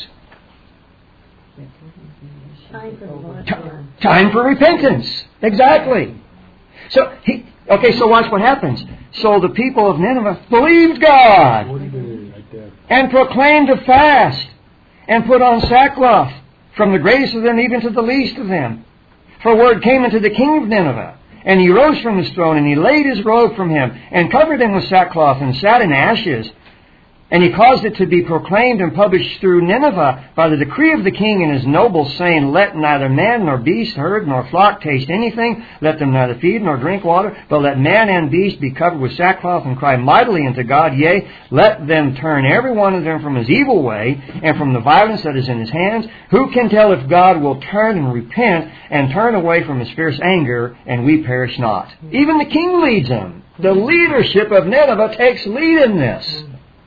Time for the Lord. T- time for repentance. Exactly. So he. Okay, so watch what happens. So the people of Nineveh believed God Forty days right there. and proclaimed a fast and put on sackcloth, from the greatest of them even to the least of them. For word came unto the king of Nineveh, and he rose from his throne, and he laid his robe from him, and covered him with sackcloth, and sat in ashes. And he caused it to be proclaimed and published through Nineveh by the decree of the king and his nobles, saying, Let neither man nor beast, herd nor flock taste anything. Let them neither feed nor drink water, but let man and beast be covered with sackcloth and cry mightily unto God. Yea, let them turn every one of them from his evil way and from the violence that is in his hands. Who can tell if God will turn and repent and turn away from his fierce anger, and we perish not? Even the king leads them. The leadership of Nineveh takes lead in this.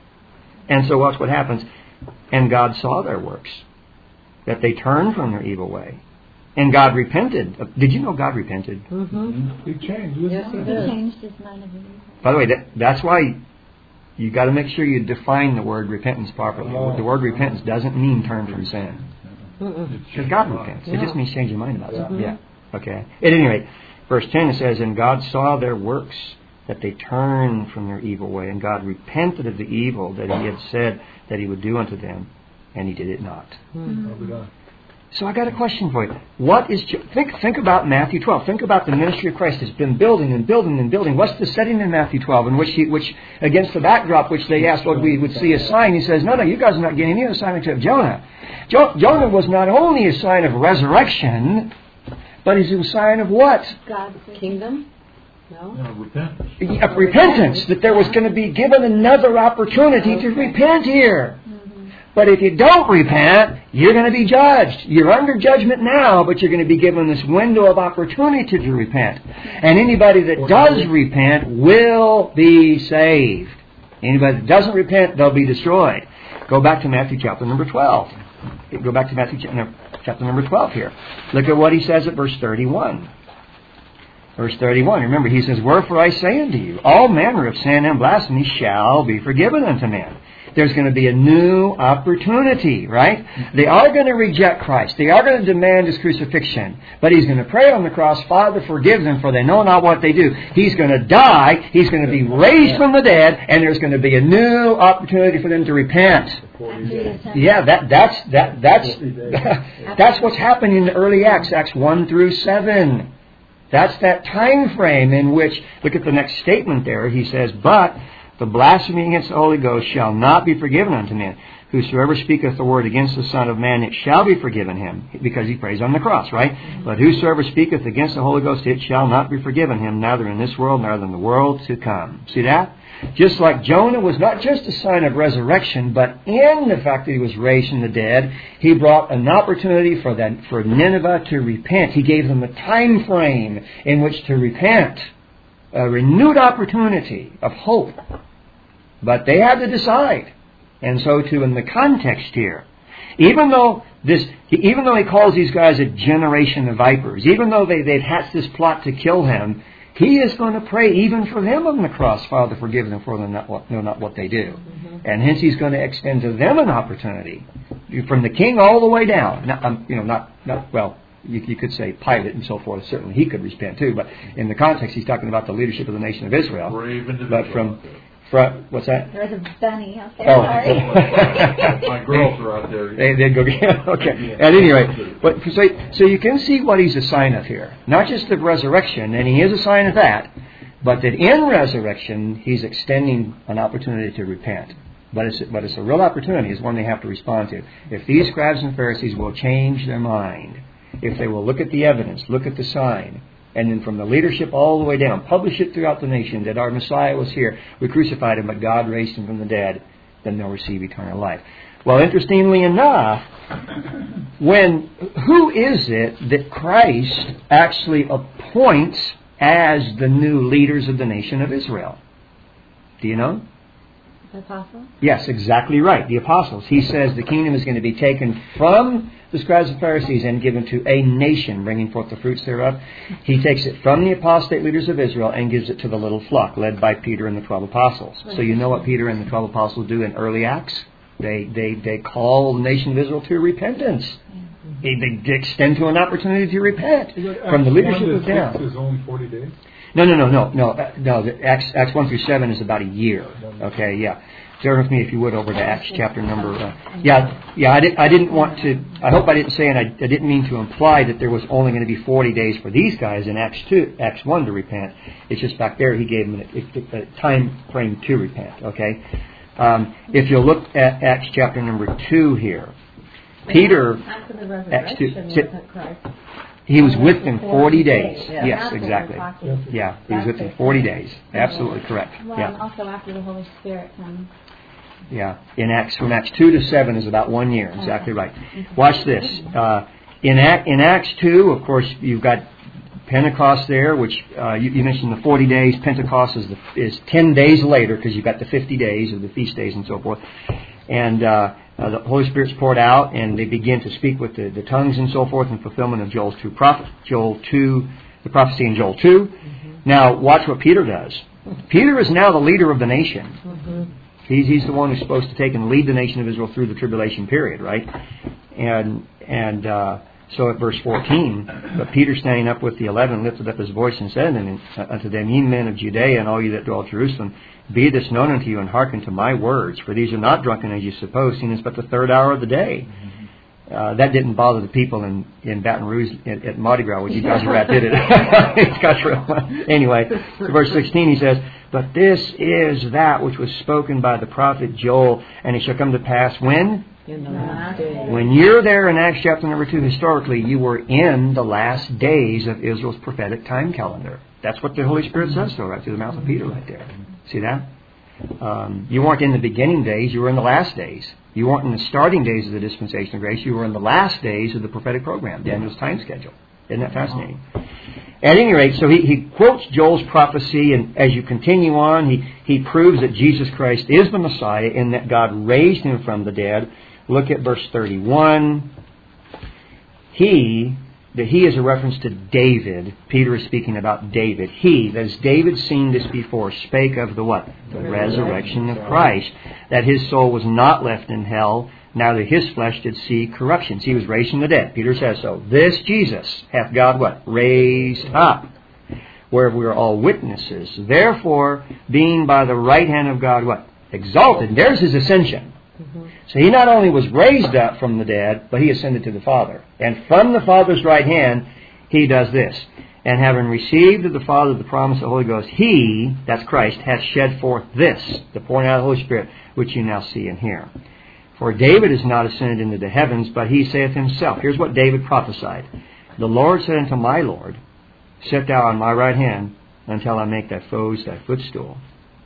And so watch what happens. And God saw their works, that they turned from their evil way. And God repented. Did you know God repented? Mm-hmm. He changed his Yes, he mind. He did. changed his mind of evil. By the way, that, that's why you got to make sure you define the word repentance properly. Oh. The word repentance doesn't mean turn from sin. Mm-mm. Because God repents. It Yeah. just means change your mind about Yeah. something. Yeah. Okay. At any rate, verse ten it says, And God saw their works, that they turned from their evil way, and God repented of the evil that he had said that he would do unto them, and he did it not. I'll be done. So I got a question for you. What is think think about Matthew twelve. Think about the ministry of Christ. It's been building and building and building. What's the setting in Matthew twelve in which he, which against the backdrop which they asked what we would see a sign? He says, No, no, you guys are not getting any other sign except Jonah. Jo- Jonah was not only a sign of resurrection, but he's a sign of what? God's Kingdom? No? No, repentance. Of repentance, that there was going to be given another opportunity to repent here. But if you don't repent, you're going to be judged. You're under judgment now, but you're going to be given this window of opportunity to repent. And anybody that does repent will be saved. Anybody that doesn't repent, they'll be destroyed. Go back to Matthew chapter number twelve. Go back to Matthew chapter number twelve here. Look at what he says at verse thirty-one. Verse thirty-one, remember, he says, Wherefore I say unto you, all manner of sin and blasphemy shall be forgiven unto men. There's going to be a new opportunity, right? They are going to reject Christ. They are going to demand His crucifixion. But He's going to pray on the cross, Father, forgive them, for they know not what they do. He's going to die. He's going to be raised from the dead, and there's going to be a new opportunity for them to repent. Yeah, that that's that that's that's what's happening in the early Acts, Acts one through seven. That's that time frame in which, look at the next statement there, he says, But the blasphemy against the Holy Ghost shall not be forgiven unto men. Whosoever speaketh the word against the Son of Man, it shall be forgiven him, because he prays on the cross, right? But whosoever speaketh against the Holy Ghost, it shall not be forgiven him, neither in this world, neither in the world to come. See that? Just like Jonah was not just a sign of resurrection, but in the fact that he was raised from the dead, he brought an opportunity for that, for Nineveh to repent. He gave them a time frame in which to repent. A renewed opportunity of hope. But they had to decide. And so too in the context here. Even though this, even though he calls these guys a generation of vipers, even though they, they've hatched this plot to kill him, he is going to pray even for them on the cross, Father, forgive them, for they know not what they do. Mm-hmm. And hence he's going to extend to them an opportunity. From the king all the way down. Not, um, you know, not, not well, You, you could say Pilate and so forth. Certainly he could repent too. But in the context, he's talking about the leadership of the nation of Israel. Brave individual. But from, from what's that? There's a bunny out there. Oh. Sorry. My girls are out there. They did go. Okay. At any rate, but so, so you can see what he's a sign of here. Not just the resurrection, and he is a sign of that, but that in resurrection he's extending an opportunity to repent. But it's, but it's a real opportunity. It's one they have to respond to. If these scribes and Pharisees will change their mind, if they will look at the evidence, look at the sign, and then from the leadership all the way down, publish it throughout the nation that our Messiah was here, we crucified him, but God raised him from the dead, then they'll receive eternal life. Well, interestingly enough, when who is it that Christ actually appoints as the new leaders of the nation of Israel? Do you know? The apostles? Yes, exactly right. The apostles. He says the kingdom is going to be taken from the scribes and Pharisees and given to a nation, bringing forth the fruits thereof. He takes it from the apostate leaders of Israel and gives it to the little flock, led by Peter and the twelve apostles. So you know what Peter and the twelve apostles do in early Acts? They they they call the nation of Israel to repentance. They, they extend to an opportunity to repent from the leadership of down. Is only forty days. No, no, no, no, no, uh, no. The Acts, Acts one through seven is about a year. Okay, yeah. Turn with me, if you would, over to Acts chapter number. Uh, yeah, yeah. I, did, I didn't want to. I hope I didn't say, and I, I didn't mean to imply that there was only going to be forty days for these guys in Acts two, Acts one to repent. It's just back there he gave them a, a time frame to repent. Okay. Um, if you look at Acts chapter number two here, Peter. After the Acts two. resurrection, wasn't Christ? He was with them forty days. Yeah. Yes, That's what we're exactly. talking. Yeah, he was with them forty days. Absolutely correct. Well, and Yeah, also after the Holy Spirit comes. yeah. In Acts, from Acts two to seven is about one year. Exactly right. Watch this. Uh, in Act, in Acts two, of course, you've got Pentecost there, which uh, you, you mentioned the forty days. Pentecost is the, is ten days later because you've got the fifty days of the feast days and so forth. And uh, uh, the Holy Spirit's poured out, and they begin to speak with the, the tongues and so forth in fulfillment of Joel's two prophet, Joel two, the prophecy in Joel two. Mm-hmm. Now, watch what Peter does. Peter is now the leader of the nation. Mm-hmm. He's he's the one who's supposed to take and lead the nation of Israel through the tribulation period, right? And and uh, so at verse fourteen, but Peter standing up with the eleven lifted up his voice and said unto them, Ye men of Judea and all ye that dwell at Jerusalem, be this known unto you, and hearken to my words, for these are not drunken as you suppose, seeing it's but the third hour of the day. Uh, that didn't bother the people in, in Baton Rouge at, at Mardi Gras, which you guys were at, did it? It's got real. Anyway, so verse sixteen he says, But this is that which was spoken by the prophet Joel, and it shall come to pass when? In the last days. When you're there in Acts chapter number two, historically, you were in the last days of Israel's prophetic time calendar. That's what the Holy Spirit says, so right through the mouth of Peter right there. See that? Um, you weren't in the beginning days, you were in the last days. You weren't in the starting days of the dispensation of grace, you were in the last days of the prophetic program, Daniel's time schedule. Isn't that fascinating? At any rate, so he, he quotes Joel's prophecy, and as you continue on, he, he proves that Jesus Christ is the Messiah in that God raised him from the dead. Look at verse thirty-one. He, that he is a reference to David. Peter is speaking about David. He, that is David seen this before, spake of the what? The resurrection of Christ. That his soul was not left in hell, neither his flesh did see corruption. He was raised from the dead. Peter says so. This Jesus hath God what? Raised up, whereof we are all witnesses. Therefore, being by the right hand of God what? Exalted. There's his ascension. Mm-hmm. So he not only was raised up from the dead, but he ascended to the Father. And from the Father's right hand, he does this. And having received of the Father the promise of the Holy Ghost, he, that's Christ, hath shed forth this, the pouring out of the Holy Spirit, which you now see and hear. For David is not ascended into the heavens, but he saith himself. Here's what David prophesied. The Lord said unto my Lord, Sit thou on my right hand, until I make thy foes thy footstool.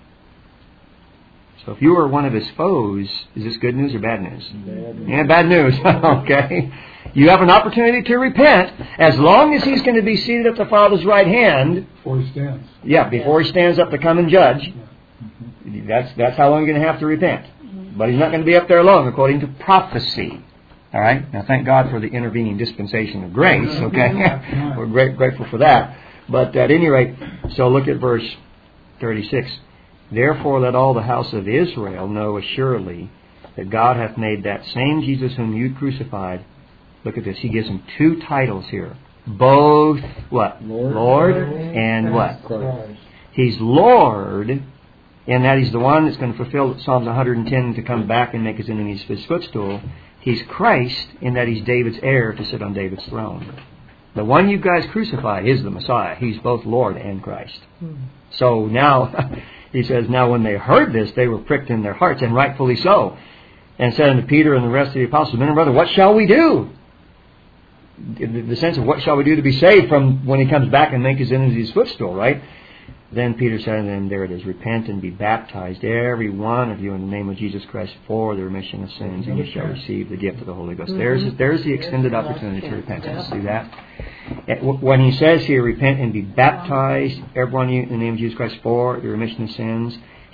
So if you were one of his foes, is this good news or bad news? Bad news. Yeah, bad news. Okay. You have an opportunity to repent as long as he's going to be seated at the Father's right hand. Before he stands. Yeah, before he stands up to come and judge. That's that's how long you're going to have to repent. But he's not going to be up there long, according to prophecy. All right? Now, thank God for the intervening dispensation of grace. Okay? We're great, grateful for that. But at any rate, so look at verse thirty-six. Therefore let all the house of Israel know assuredly that God hath made that same Jesus whom you crucified. Look at this. He gives him two titles here. Both what? Lord, Lord and what? Christ. He's Lord, in that he's the one that's going to fulfill Psalms one hundred ten to come back and make his enemies his footstool. He's Christ, in that he's David's heir to sit on David's throne. The one you guys crucified is the Messiah. He's both Lord and Christ. Hmm. So now, he says, now when they heard this, they were pricked in their hearts, and rightfully so. And said unto Peter and the rest of the apostles, Men and brethren, what shall we do? The sense of what shall we do to be saved from when he comes back and make his enemies his footstool, right? Then Peter said unto them, there it is, repent and be baptized, every one of you, in the name of Jesus Christ, for the remission of sins, and you shall receive the gift of the Holy Ghost. Mm-hmm. There's there's the extended opportunity to repentance. See that? When he says here, repent and be baptized, every one of you, in the name of Jesus Christ, for the remission of sins,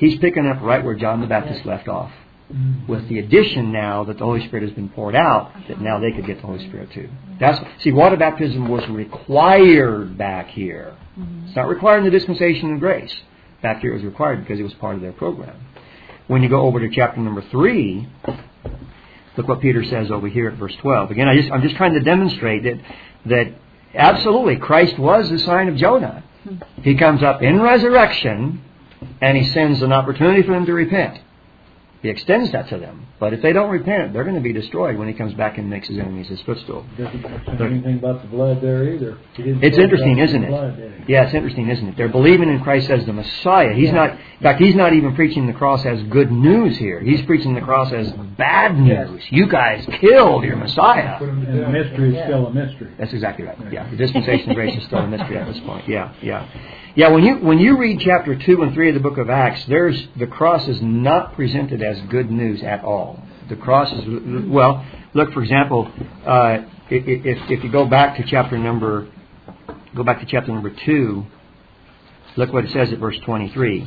he's picking up right where John the Baptist left off. With the addition now that the Holy Spirit has been poured out, that now they could get the Holy Spirit too. That's see, water baptism was required back here. It's not required in the dispensation of grace. Back here it was required because it was part of their program. When you go over to chapter number three, look what Peter says over here at verse twelve. Again, I just, I'm just trying to demonstrate that that absolutely Christ was the sign of Jonah. He comes up in resurrection and he sends an opportunity for them to repent. He extends that to them. But if they don't repent, they're going to be destroyed when he comes back and makes his enemies his footstool. Doesn't mention anything about the blood there either. It's interesting, isn't it? Blood, yeah, it's interesting, isn't it? They're believing in Christ as the Messiah. He's yeah. not. In fact, he's not even preaching the cross as good news here. He's preaching the cross as bad news. Yes. You guys killed your Messiah. And the mystery is still a mystery. That's exactly right. Yeah, the dispensation of grace is still a mystery at this point. Yeah, yeah. Yeah, when you when you read chapter two and three of the book of Acts, there's the cross is not presented as good news at all. The cross is, well, look, for example, uh, if if you go back to chapter number, go back to chapter number two, look what it says at verse twenty-three.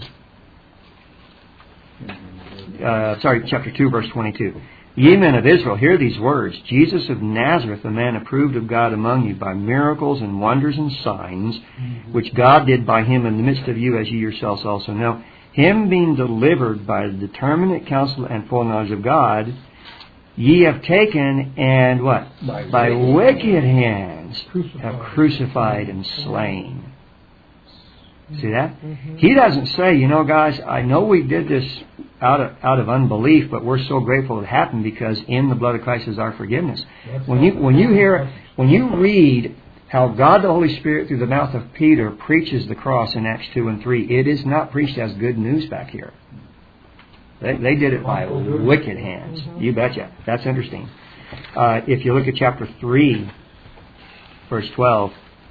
Uh, sorry, chapter two, verse twenty-two. Ye men of Israel, hear these words. Jesus of Nazareth, a man approved of God among you by miracles and wonders and signs, which God did by him in the midst of you, as ye yourselves also know. Him being delivered by the determinate counsel and foreknowledge of God, ye have taken and what? By, by wicked hands crucified. have crucified and slain. See that? Mm-hmm. He doesn't say, you know, guys, I know we did this out of out of unbelief, but we're so grateful it happened because in the blood of Christ is our forgiveness. That's when you when you hear when you read how God the Holy Spirit through the mouth of Peter preaches the cross in Acts two and three, it is not preached as good news back here. They they did it by wicked hands. Mm-hmm. You betcha. That's interesting. Uh, if you look at chapter three, verse twelve.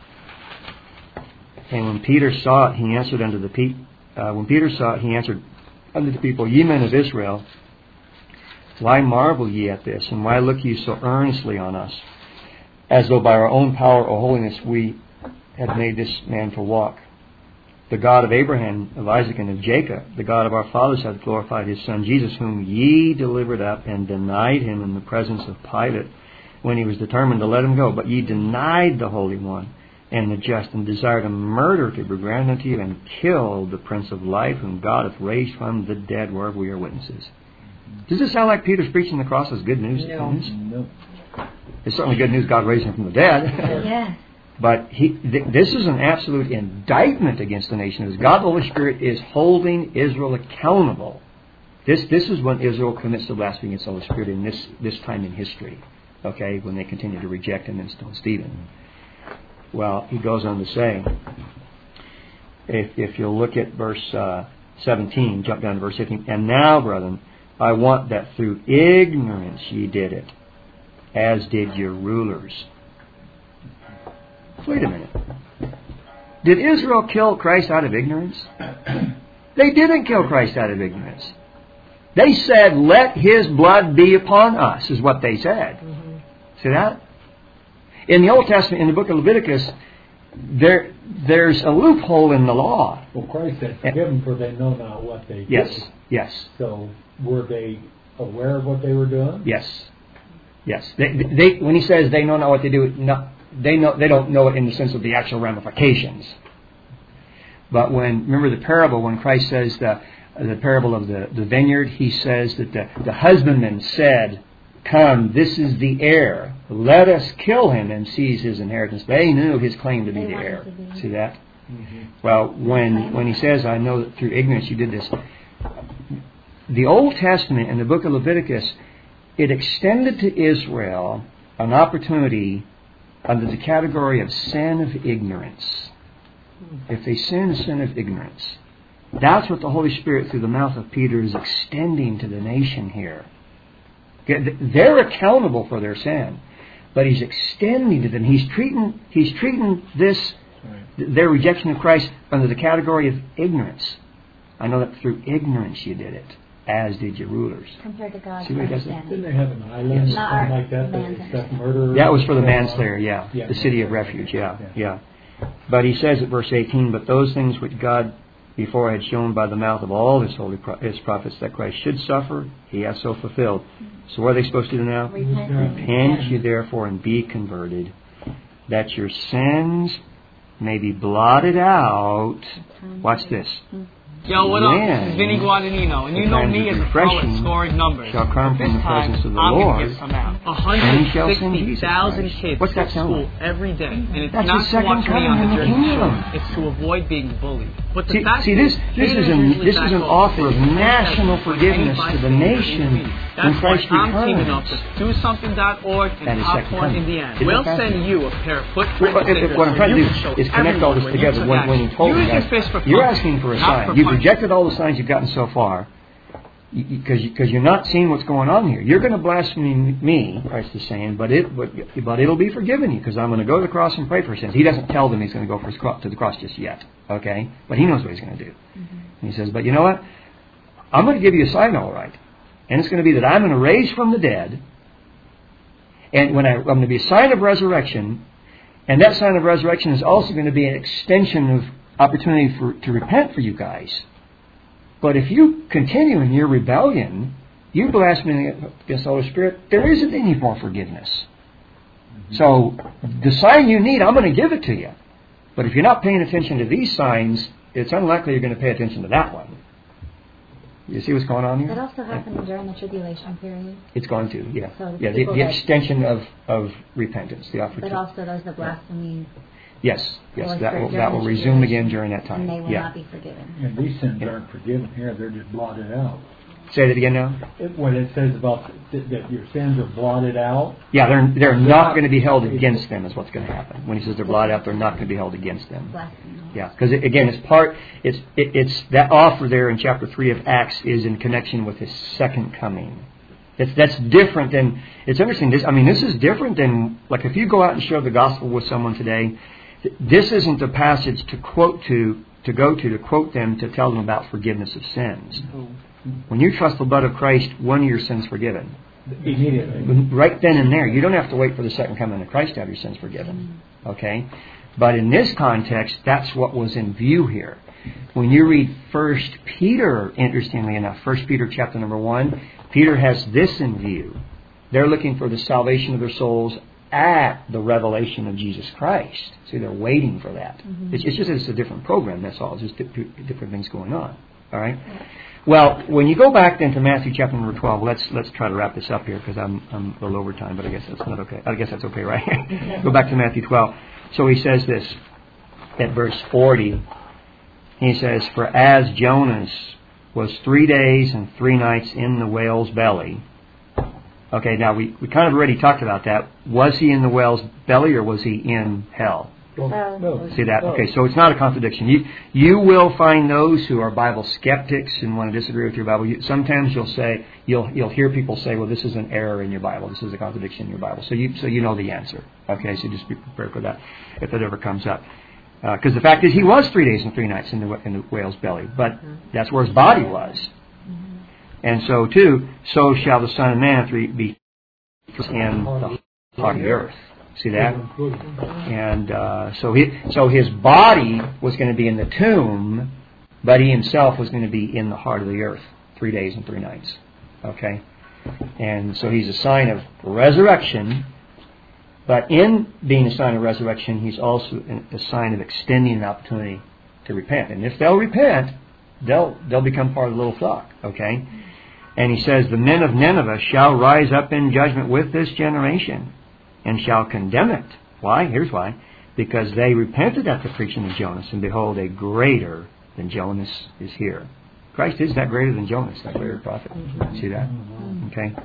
And when Peter saw it, he answered unto the people. Uh, when Peter saw it, he answered unto the people, Ye men of Israel, why marvel ye at this, and why look ye so earnestly on us, as though by our own power or holiness we had made this man to walk? The God of Abraham, of Isaac, and of Jacob, the God of our fathers, hath glorified his Son Jesus, whom ye delivered up and denied him in the presence of Pilate, when he was determined to let him go. But ye denied the Holy One and the just, and desired a murder to be granted unto you, and killed the Prince of Life, whom God hath raised from the dead, whereof we are witnesses. Does this sound like Peter's preaching the cross as good news? No. No. It's certainly good news God raised him from the dead. Yes. But he, th- this is an absolute indictment against the nation. As God the Holy Spirit is holding Israel accountable. This this is when Israel commits the blasphemy against the Holy Spirit in this, this time in history. Okay, when they continue to reject him and stone Stephen. Well, he goes on to say, if, if you'll look at verse uh, seventeen, jump down to verse fifteen. And now, brethren, I want that through ignorance ye did it, as did your rulers. Wait a minute. Did Israel kill Christ out of ignorance? They didn't kill Christ out of ignorance. They said, let his blood be upon us, is what they said. Mm-hmm. See that? In the Old Testament, in the book of Leviticus, there there's a loophole in the law. Well, Christ said, forgive them, for they know not what they do. Yes, yes. So, were they aware of what they were doing? Yes, yes. They, they, when he says they know not what they do, no, they know they don't know it in the sense of the actual ramifications. But when, remember the parable, when Christ says the, the parable of the, the vineyard, he says that the, the husbandman said, come, this is the heir. Let us kill him and seize his inheritance. They knew his claim to be They the wanted heir. to be. See that? Mm-hmm. Well, when when he says, I know that through ignorance you did this, the Old Testament in the book of Leviticus, it extended to Israel an opportunity under the category of sin of ignorance. If they sin, a sin of ignorance. That's what the Holy Spirit through the mouth of Peter is extending to the nation here. They're accountable for their sin, but he's extending to them. He's treating he's treating this their rejection of Christ under the category of ignorance. I know that through ignorance you did it, as did your rulers. Compared to God's See what he does? understanding. Didn't they have an island Yes. or something like that that Man's accept murder? That was for the manslayer, yeah, Yeah. the city of refuge, yeah, yeah. But he says at verse eighteen, but those things which God before had shown by the mouth of all his holy pro- his prophets that Christ should suffer, he has so fulfilled. So what are they supposed to do now? Repent. Repent ye therefore and be converted, that your sins may be blotted out. Watch this. Yo, what up? This When is Vinny Guadagnino, and you the know times me of as a pro refreshing at scoring numbers. shall come This from the time, presence of the I'm Lord, gonna get some out. and he shall send one hundred sixty Jesus thousand Christ. kids What's that to sound school like? every day, and it's That's not the to second watch me coming on in the the journey kingdom. show. It's to avoid being bullied. But the See, fact see is, this this is haters an usually this is back an off offer of and say, national "That's forgiveness any to the bystander nation in me." when That's Christ why I'm teaming up returns. with do something dot org That and is second Popcorn, coming. Indiana. Isn't We'll that send fascinating? you a pair of footprint Well, what, stickers what I'm trying so to you do can show is connect all this everyone together. you When, took when he action. told You me can that, fish for you're fun, asking for a not sign. for You've punch. rejected all the signs you've gotten so far because you, because you're not seeing what's going on here. You're going to blaspheme me, Christ is saying, but it but, but it'll be forgiven you because I'm going to go to the cross and pray for sins. He doesn't tell them he's going to go for his cro- to the cross just yet, okay? But he knows what he's going to do. Mm-hmm. And he says, but you know what? I'm going to give you a sign, all right. And it's going to be that I'm going to raise from the dead. And when I, I'm going to be a sign of resurrection. And that sign of resurrection is also going to be an extension of opportunity for to repent for you guys. But if you continue in your rebellion, you blaspheme against the Holy Spirit, there isn't any more forgiveness. Mm-hmm. So the sign you need, I'm going to give it to you. But if you're not paying attention to these signs, it's unlikely you're going to pay attention to that one. You see what's going on here? That also happened during the tribulation period. It's going to, yeah. So yeah, the, people the that- extension of, of repentance, the offer But to- also those that blaspheme, Yes, yes, Holy that Spirit will, during that will the resume tribulation, again during that time. and they will yeah. not be forgiven. And these sins Yeah. aren't forgiven here, they're just blotted out. Say that again now? It, what it says about th- that your sins are blotted out. Yeah, they're they're They're not not- going to be held against them is what's going to happen. When he says they're blotted out, they're not going to be held against them. Blasphemy. Yeah, because it, again, it's part. It's it, it's that offer there in chapter three of Acts is in connection with his second coming. It's that's different than. It's interesting. This I mean, this is different than like if you go out and share the gospel with someone today. th- This isn't the passage to quote to to go to to quote them to tell them about forgiveness of sins. When you trust the blood of Christ, one of your sins forgiven. Immediately. Right then and there. You don't have to wait for the second coming of Christ to have your sins forgiven. Okay? But in this context, that's what was in view here. When you read First Peter, interestingly enough, First Peter chapter number one, Peter has this in view. They're looking for the salvation of their souls at the revelation of Jesus Christ. See, they're waiting for that. Mm-hmm. It's, it's just it's a different program, that's all. It's just di- different things going on. All right? Well, when you go back then to Matthew chapter number twelve, let's let's try to wrap this up here because I'm I'm a little over time, but I guess that's not okay. I guess that's okay, right? Go back to Matthew twelve. So he says this at verse forty. He says, "For as Jonas was three days and three nights in the whale's belly." Okay, now we, we kind of already talked about that. Was he in the whale's belly or was he in hell? No. See that? Okay, so it's not a contradiction. You you will find those who are Bible skeptics and want to disagree with your Bible. You, sometimes you'll say you'll you'll hear people say, "Well, this is an error in your Bible. This is a contradiction in your Bible." So you so you know the answer. Okay, so just be prepared for that if it ever comes up. Because uh, the fact is, he was three days and three nights in the in the whale's belly, but that's where his body was. And so too, so shall the Son of Man be in the heart of the earth. See that? And uh, so he, so his body was going to be in the tomb, but he himself was going to be in the heart of the earth, three days and three nights. Okay? And so he's a sign of resurrection, but in being a sign of resurrection, he's also a sign of extending an opportunity to repent. And if they'll repent, they'll they'll become part of the little flock. Okay? And he says, "The men of Nineveh shall rise up in judgment with this generation, and shall condemn it." Why? Here's why. Because they repented at the preaching of Jonas, and behold, a greater than Jonas is here. Christ is that greater than Jonas, that greater prophet. See that? Okay.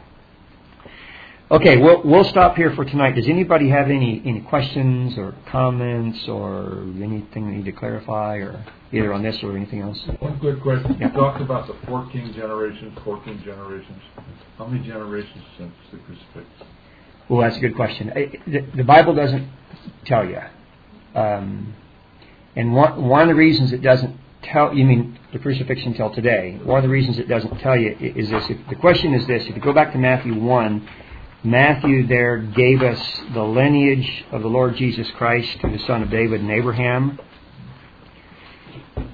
Okay, we'll we'll stop here for tonight. Does anybody have any, any questions or comments or anything they need to clarify, or either on this or anything else? One good question. Yeah. You talked about the fourteen generations, fourteen generations. How many generations since the crucifixion? Well, that's a good question. The, the Bible doesn't tell you. Um, and one, one of the reasons it doesn't tell, you mean the crucifixion till today, one of the reasons it doesn't tell you is this. If, the question is this. If you go back to Matthew one, Matthew there gave us the lineage of the Lord Jesus Christ through the son of David and Abraham.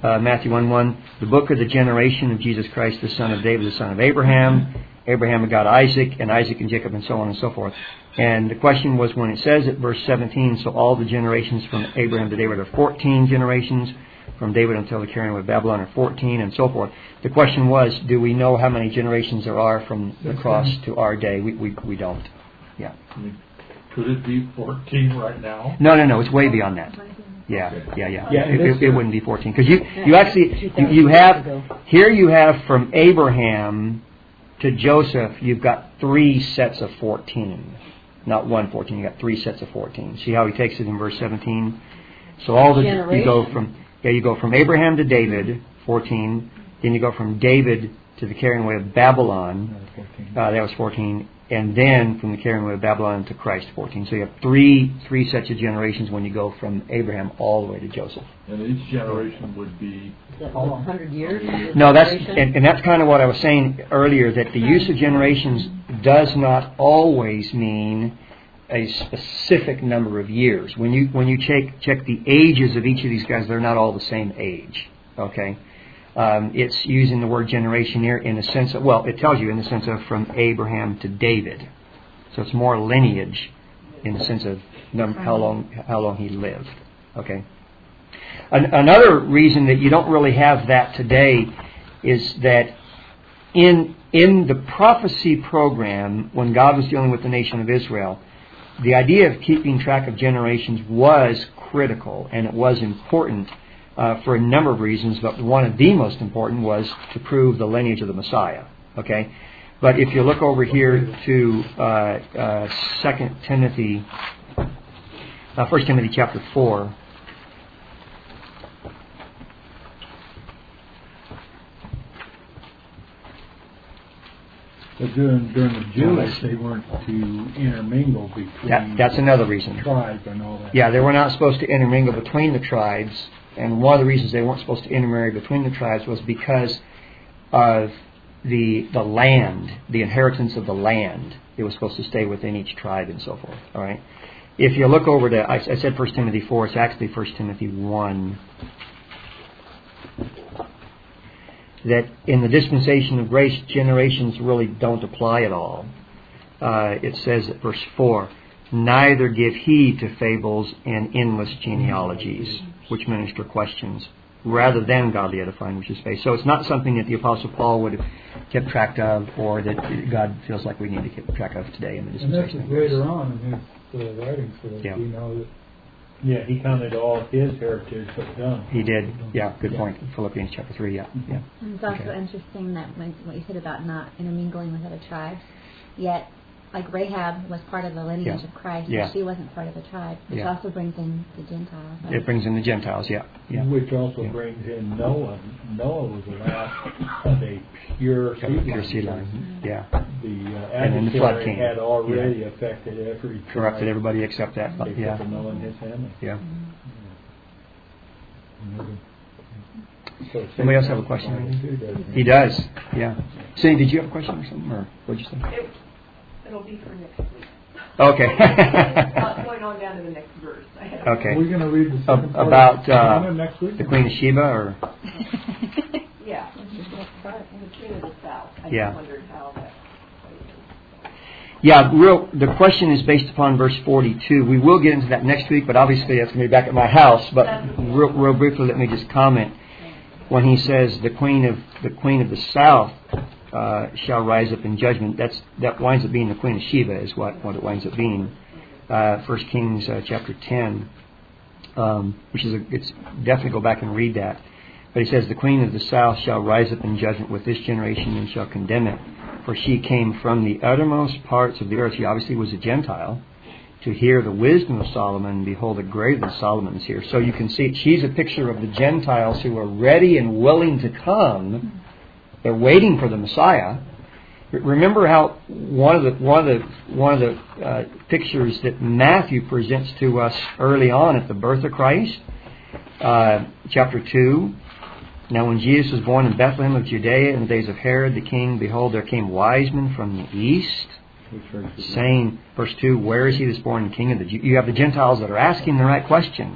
uh, Matthew one one, the book of the generation of Jesus Christ, the son of David, the son of Abraham. Abraham begot Isaac, and Isaac and Jacob, and so on and so forth. And the question was, when it says at verse seventeen, so all the generations from Abraham to David are fourteen generations, from David until the carrying away of Babylon are fourteen, and so forth. The question was, do we know how many generations there are from the cross to our day? We we, we don't. Yeah. I mean, could it be fourteen right now? No, no, no. It's way beyond that. Yeah, yeah, yeah. Yeah, it, this it, it wouldn't be fourteen because you you actually you, you have here you have from Abraham to Joseph, you've got three sets of fourteen, not one fourteen. You got three sets of fourteen. See how he takes it in verse seventeen. So all the you go from yeah you go from Abraham to David, fourteen. Then you go from David to the carrying away of Babylon. Uh, that was fourteen. And then from the carrying away of Babylon to Christ, fourteen. So you have three three sets of generations when you go from Abraham all the way to Joseph. And each generation would be... one hundred years? No, that's and, and that's kind of what I was saying earlier, that the use of generations does not always mean a specific number of years. When you when you check check the ages of each of these guys, they're not all the same age. Okay? Um, it's using the word generation here in the sense of, well, it tells you in the sense of from Abraham to David. So it's more lineage in the sense of number, how long how long he lived. Okay. An, another reason that you don't really have that today is that in in the prophecy program, when God was dealing with the nation of Israel, the idea of keeping track of generations was critical and it was important. Uh, for a number of reasons, but one of the most important was to prove the lineage of the Messiah. Okay, but if you look over here to uh, uh, Second Timothy, uh, First Timothy chapter four. But during, during the Jewish, they weren't to intermingle between That, that's another reason. tribe and all that. Yeah, they were not supposed to intermingle between the tribes. And one of the reasons they weren't supposed to intermarry between the tribes was because of the the land, the inheritance of the land. It was supposed to stay within each tribe and so forth. All right. If you look over to, I, I said First Timothy four. It's actually First Timothy one. That in the dispensation of grace, generations really don't apply at all. Uh, it says at verse four, neither give heed to fables and endless genealogies, which minister questions, rather than godly edifying, which is faith. So it's not something that the Apostle Paul would have kept track of, or that God feels like we need to keep track of today in the And this dispensation is of grace. later on in his uh, writings, so that Yeah. we know that, yeah, he counted all his heritage but done. He did. Yeah, good Yeah. point. Philippians chapter three. Yeah, yeah. And it's also Okay. interesting that when, what you said about not intermingling with other tribes, yet, like Rahab was part of the lineage Yeah. of Christ, Yeah. but she wasn't part of the tribe, which Yeah. also brings in the Gentiles. Right? It brings in the Gentiles. Yeah, yeah. Which also Yeah. brings in Noah. Noah was the last of a pure seed line. Pure seed line. Yeah. The uh, And then the flood adversary came. had already affected every tribe. Corrupted everybody except that. Except Yeah. for Noah and his family. Yeah. So Somebody else have a question? Too, doesn't He does. Yeah. Cindy, did you have a question or something, or what'd you say? It, it'll be for next week. Okay. Not going on down to the next verse. I have Okay. We're going to read the Ab- second part about, of uh, Jonah next week. The Queen of Sheba, or Yeah, the Queen of the South. I Yeah. just wondered how that plays. yeah, real. The question is based upon verse forty-two. We will get into that next week, but obviously that's going to be back at my house. But real, real briefly, let me just comment. When he says the Queen of the Queen of the South uh, shall rise up in judgment, that's that winds up being the Queen of Sheba, is what, what it winds up being. Uh, First Kings uh, chapter ten, um, which is a, it's definitely go back and read that. But he says the Queen of the South shall rise up in judgment with this generation and shall condemn it, for she came from the uttermost parts of the earth. She obviously was a Gentile, to hear the wisdom of Solomon, and behold, a greater than Solomon is here. So you can see she's a picture of the Gentiles who are ready and willing to come. They're waiting for the Messiah. Remember how one of the one of the one of the uh, pictures that Matthew presents to us early on at the birth of Christ, uh, chapter two. Now, when Jesus was born in Bethlehem of Judea in the days of Herod the king, behold, there came wise men from the east, saying, verse two, where is he that's born King of the Jews? You have the Gentiles that are asking the right question,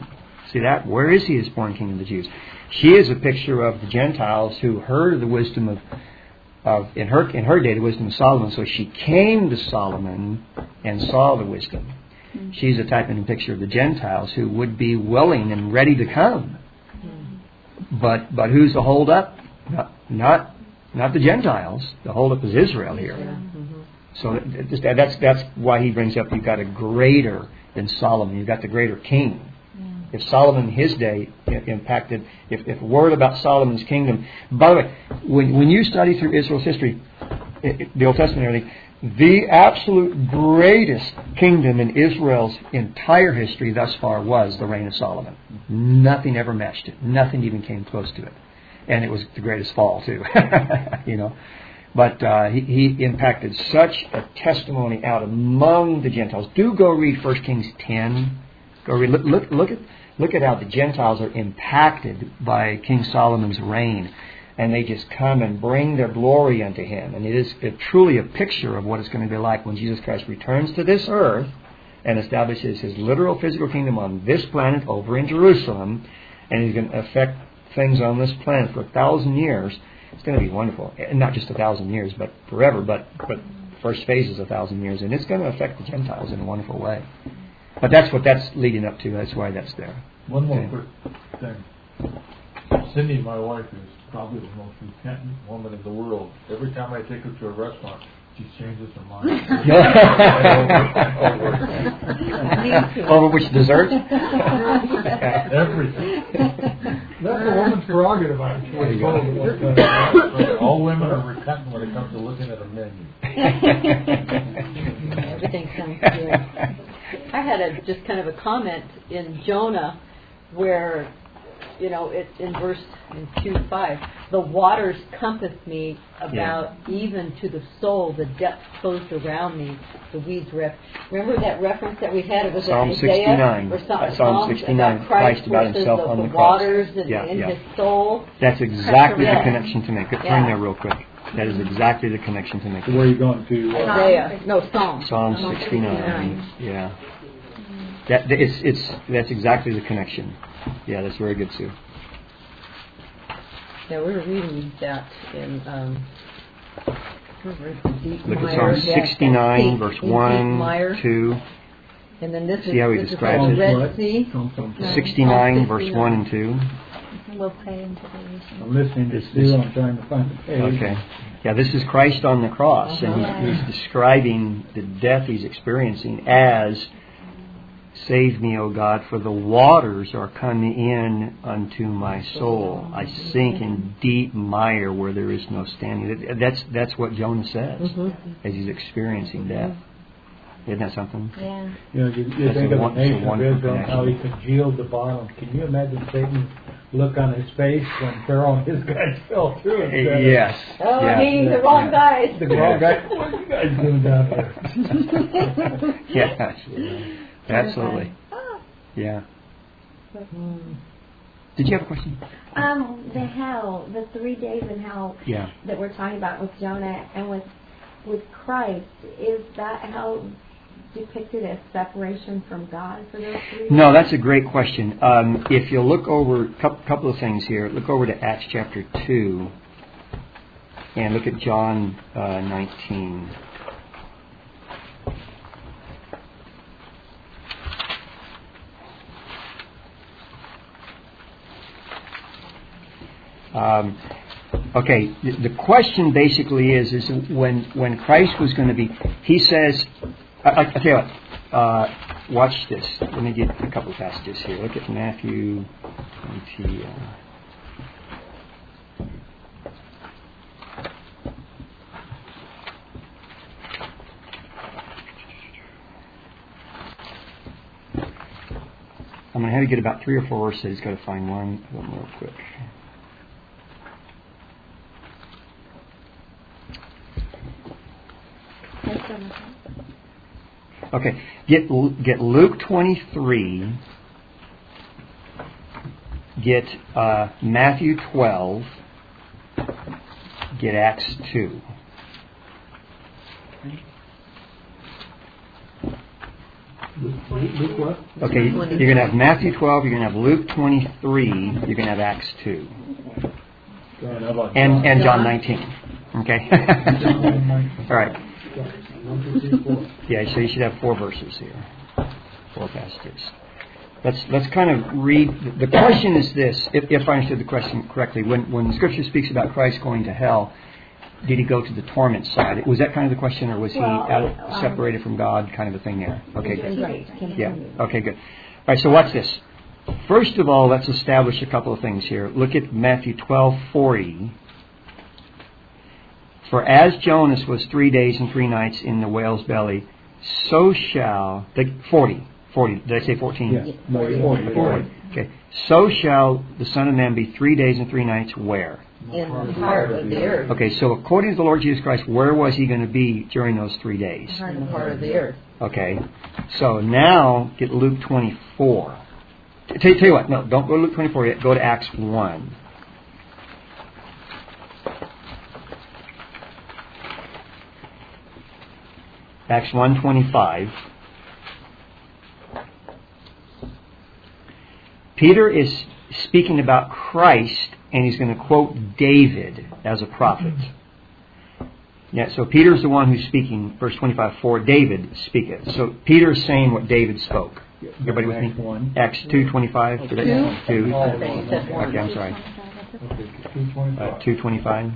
See that? Where is he as born king of the Jews? She is a picture of the Gentiles who heard of the wisdom of, of in her in her day, the wisdom of Solomon. So she came to Solomon and saw the wisdom. Mm-hmm. She's a type and a picture of the Gentiles who would be willing and ready to come. Mm-hmm. But but who's the hold up? Not not, not the Gentiles. The hold up is Israel here. Mm-hmm. So that, that's that's why he brings up you've got a greater than Solomon. You've got the greater king. If Solomon in his day impacted, if, if word about Solomon's kingdom. By the way, when, when you study through Israel's history, the Old Testament and everything, the absolute greatest kingdom in Israel's entire history thus far was the reign of Solomon. Nothing ever matched it. Nothing even came close to it. And it was the greatest fall, too. you know. But uh, he, he impacted such a testimony out among the Gentiles. Do go read First Kings ten. Go read, look, look, look at look at how the Gentiles are impacted by King Solomon's reign, and they just come and bring their glory unto him. And it is it truly a picture of what it's going to be like when Jesus Christ returns to this earth and establishes his literal physical kingdom on this planet over in Jerusalem, and he's going to affect things on this planet for a thousand years. It's going to be wonderful, and not just a thousand years, but forever. But but first phase is a thousand years, and it's going to affect the Gentiles in a wonderful way. But that's what that's leading up to. That's why that's there. One more Okay. quick thing. Cindy, my wife, is probably the most repentant woman in the world. Every time I take her to a restaurant, she changes her mind. Over which dessert? Everything. That's a woman's prerogative, I'm sure. There you go. All women are repentant when it comes to looking at a menu. Everything sounds good. I had a just kind of a comment in Jonah where, you know, it, in verse in two five, the waters compass me about Yeah. even to the soul, the depths closed around me, the weeds reft. Remember that reference that we had? It was Psalm in Isaiah, sixty-nine. Or Uh, Psalm, Psalm sixty-nine, about Christ, Christ about where it says himself the, on the the cross. waters and Yeah, in yeah. his soul. That's exactly the Yeah. connection to make. Turn Yeah. there real quick. That is exactly the connection to make. So where are you going to? Uh, Isaiah, no, Psalm. Psalm sixty-nine. Yeah. That it's it's that's exactly the connection. Yeah, that's very good, Sue. Yeah, we were reading that in um, Deep Look at Meyer, Psalm yeah, sixty-nine, Deep- verse Deep one, Meyer. two. And then this See is, how he this is describes the it? Red Sea. sixty-nine, verse one and two. We'll pray into the I'm listening to This- Sue. I'm trying to find the page. Okay. Yeah, this is Christ on the cross, and Uh-huh. he's, he's describing the death he's experiencing as, "Save me, O God, for the waters are coming in unto my soul. I sink in deep mire where there is no standing." That's that's what Jonah says Mm-hmm. as he's experiencing death. Isn't that something? Yeah. You know, you, you That's think a of the won- it's a nation of wonderful Israel, how he congealed the bottom. Can you imagine Satan's look on his face when Pharaoh and his guys fell through it? Uh, Yes. Oh, yeah. meaning the wrong Yeah. guys. The wrong guy. What are you guys doing down here? Yes. Absolutely. Yeah. Did you have a question? Um, the hell, the three days in hell Yeah. that we're talking about with Jonah and with with Christ, is that hell depicted as separation from God for those three days? No, that's a great question. Um, if you'll look over a couple of things here, look over to Acts chapter two and look at John uh, nineteen. Um, okay, the, the question basically is, is when when Christ was going to be, he says, I, I, I tell you what, uh, watch this. Let me get a couple of passages here. Look at Matthew twenty. Uh, I'm going to have to get about three or four verses. Got to find one, one real quick. Okay, get get Luke twenty-three. Get uh, Matthew twelve. Get Acts two. Luke Luke what? Okay, you're going to have Matthew twelve, you're going to have Luke twenty-three, you're going to have Acts two. And how about And, John? and John nineteen. Okay? All right. One, two, three, four. Yeah, so you should have four verses here. Four passages. Let's let's kind of read. The question is this, if, if I understood the question correctly. When when the Scripture speaks about Christ going to hell, did he go to the torment side? Was that kind of the question, or was he Well, out, um, separated from God, kind of a thing there? Okay, good. Right. Yeah, okay, good. All right, so watch this. First of all, let's establish a couple of things here. Look at Matthew twelve forty. For as Jonas was three days and three nights in the whale's belly, so shall... The, forty. forty. Did I say fourteen? Yeah. No, forty. forty. Okay. So shall the Son of Man be three days and three nights where? In the heart of the earth. Okay, so according to the Lord Jesus Christ, where was he going to be during those three days? In the heart of the earth. Okay. So now get Luke twenty-four. T- tell, tell you what, no, don't go to Luke twenty-four yet. Go to Acts one. Acts one twenty-five. Peter is speaking about Christ, and he's going to quote David as a prophet. Yeah, so Peter's the one who's speaking, verse twenty-five, for David speaketh. So Peter's saying what David spoke. Everybody with me? Acts one. Acts two twenty-five. Two? Two. I think you said one. Okay, I'm sorry. Okay, two twenty-five. Uh, two twenty-five.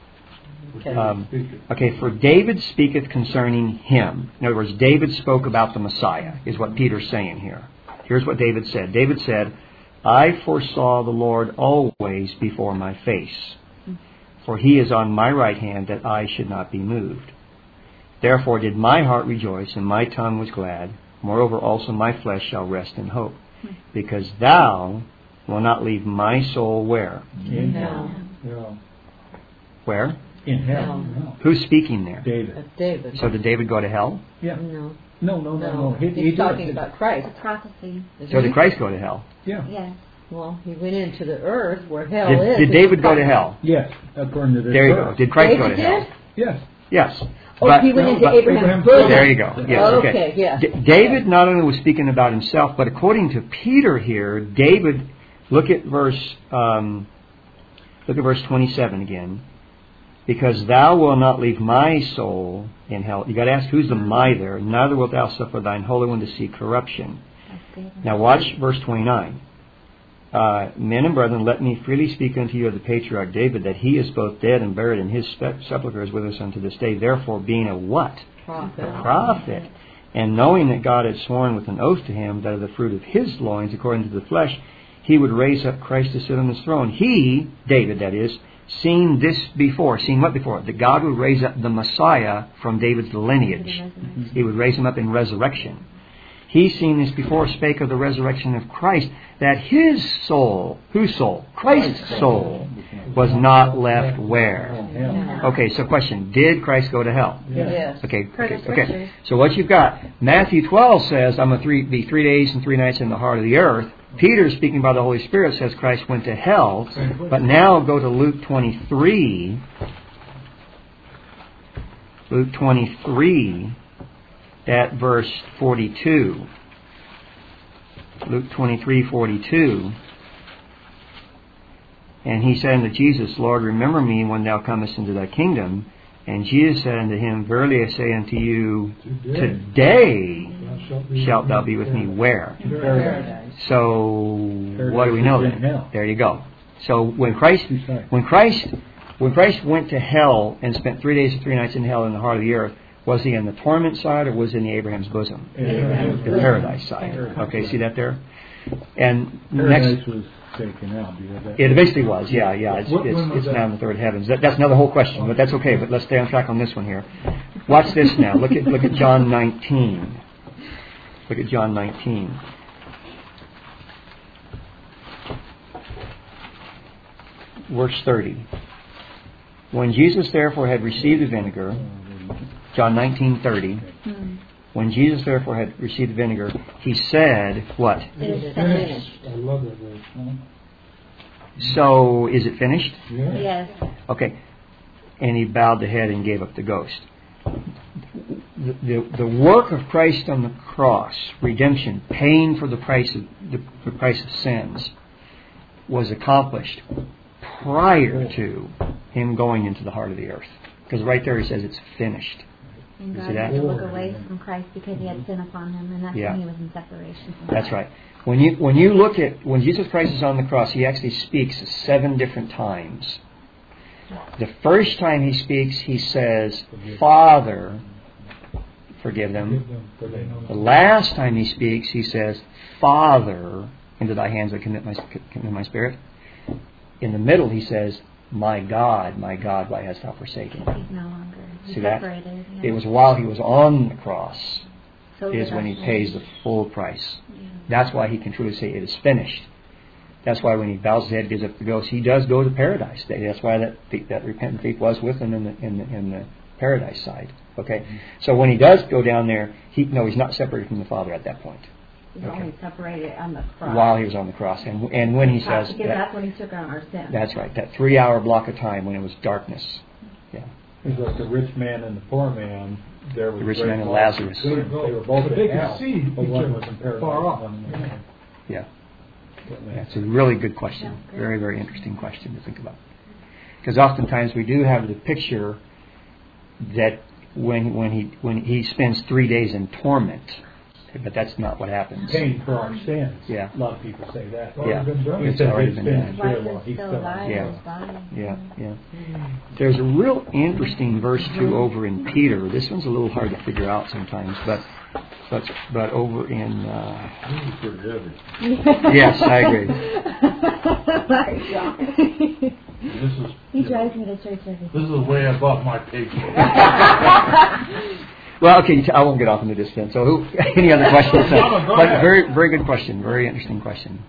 Okay. Um, okay, for David speaketh concerning him. In other words, David spoke about the Messiah, is what Peter's saying here. Here's what David said. David said, I foresaw the Lord always before my face, for he is on my right hand that I should not be moved. Therefore did my heart rejoice, and my tongue was glad. Moreover also my flesh shall rest in hope, because thou will not leave my soul where? In hell. hell. Where? In hell. Hell. No. Who's speaking there? David. That's David. So did David go to hell? Yeah. No. No, no, no, No. no. He, he He's did. talking about Christ. A prophecy. Isn't So he? did Christ go to hell? Yeah. Yes. Well, he went into the earth where hell Did, is. did David go to hell? Yes, according to this There you go. verse. Did Christ go David to hell? did? Yes. Yes. Oh, But- he went no, into but Abraham's Abraham's bosom. There you go. Yes, okay. Okay, yeah. D- David not only was speaking about himself, but according to Peter here, David, look at verse, um, look at verse twenty-seven again. Because thou wilt not leave my soul in hell. You got to ask, who's the my there? Neither wilt thou suffer thine Holy One to see corruption. Now watch verse twenty-nine. Uh, Men and brethren, let me freely speak unto you of the patriarch David, that he is both dead and buried, and his spe- sepulchre is with us unto this day. Therefore, being a what? Prophet. A prophet. And knowing that God had sworn with an oath to him that of the fruit of his loins, according to the flesh, he would raise up Christ to sit on his throne. He, David that is, seen this before. Seen what before? That God would raise up the Messiah from David's lineage. He would raise him up in resurrection. He's seen this before, spake of the resurrection of Christ, that his soul, whose soul? Christ's soul, was not left where? Okay, so question, did Christ go to hell? Yes. Okay, okay, okay. So what you've got, Matthew twelve says, I'm going to three, be three days and three nights in the heart of the earth. Peter, speaking by the Holy Spirit, says Christ went to hell. But now go to Luke twenty-three. Luke twenty-three, at verse forty-two. Luke twenty-three, forty-two. And he said unto Jesus, Lord, remember me when thou comest into thy kingdom. And Jesus said unto him, Verily I say unto you, today shalt thou be with me where? Paradise. So what do we know then? There you go. So when Christ, when Christ, when Christ went to hell and spent three days and three nights in hell in the heart of the earth, was he in the torment side or was he in the Abraham's bosom? Abraham's The paradise side. Okay, see that there? And next, Paradise was taken out. Do you have that? it basically was, yeah, yeah. It's, What- when it's, was it's that? now in the third heavens. That, that's another whole question, but that's okay. But let's stay on track on this one here. Watch this now. Look at look at John nineteen. Look at John nineteen. Verse thirty. When Jesus therefore had received the vinegar, John nineteen thirty. When Jesus therefore had received the vinegar, he said, what? It is finished. I love that verse. Huh? So, is it finished? Yeah. Yes. Okay. And he bowed the head and gave up the ghost. the, the the work of Christ on the cross, redemption, paying for the price of the, the price of sins, was accomplished prior to Him going into the heart of the earth. Because right there He says it's finished. And You God see that? had to look away from Christ because He had sin upon Him, and that's Yeah. when He was in separation from That's God. right. When you when you look at when Jesus Christ is on the cross, He actually speaks seven different times. The first time He speaks, He says, "Father, forgive them." The last time He speaks, He says, "Father, into Thy hands I commit my commit my spirit." In the middle, He says, "My God, my God, why hast Thou forsaken me?" He's no longer. He's See that? separated. Yeah. It was while He was on the cross So is did when He us. pays the full price. Yeah. That's why He can truly say it is finished. That's why when He bows His head, gives up the ghost, He does go to paradise. That's why that that repentant thief was with Him in the in the, in the paradise side. Okay, so when He does go down there, He no, He's not separated from the Father at that point. He's Okay. only separated on the cross. While He was on the cross, and and when He says because that, that's when He took on our sin. that's right, that three-hour block of time when it was darkness. Yeah, It's like the rich man and the poor man. There was The rich great man and gulf Lazarus. between them. They were both But in they could hell, see but each one other was in paradise. far off. one was in- yeah. Yeah, it's a really good question. Very, very interesting question to think about. Because oftentimes we do have the picture that when when he when he spends three days in torment, but that's not what happens. Paying for our sins. Yeah. A lot of people say that. Yeah, been done. He it's says already it's been finished done. here Life while is he's still still alive alive. Yeah. in His body. Yeah, yeah. There's a real interesting verse too over in Peter. This one's a little hard to figure out sometimes, but but but over in uh, This is pretty heavy. yes, I agree. Sorry, John. This is He you know, drives me to church every this is way above my pay grade. Well, okay, I won't get off into this then. So, who, any other questions? No, no, go but ahead. very, very good question. Very interesting question.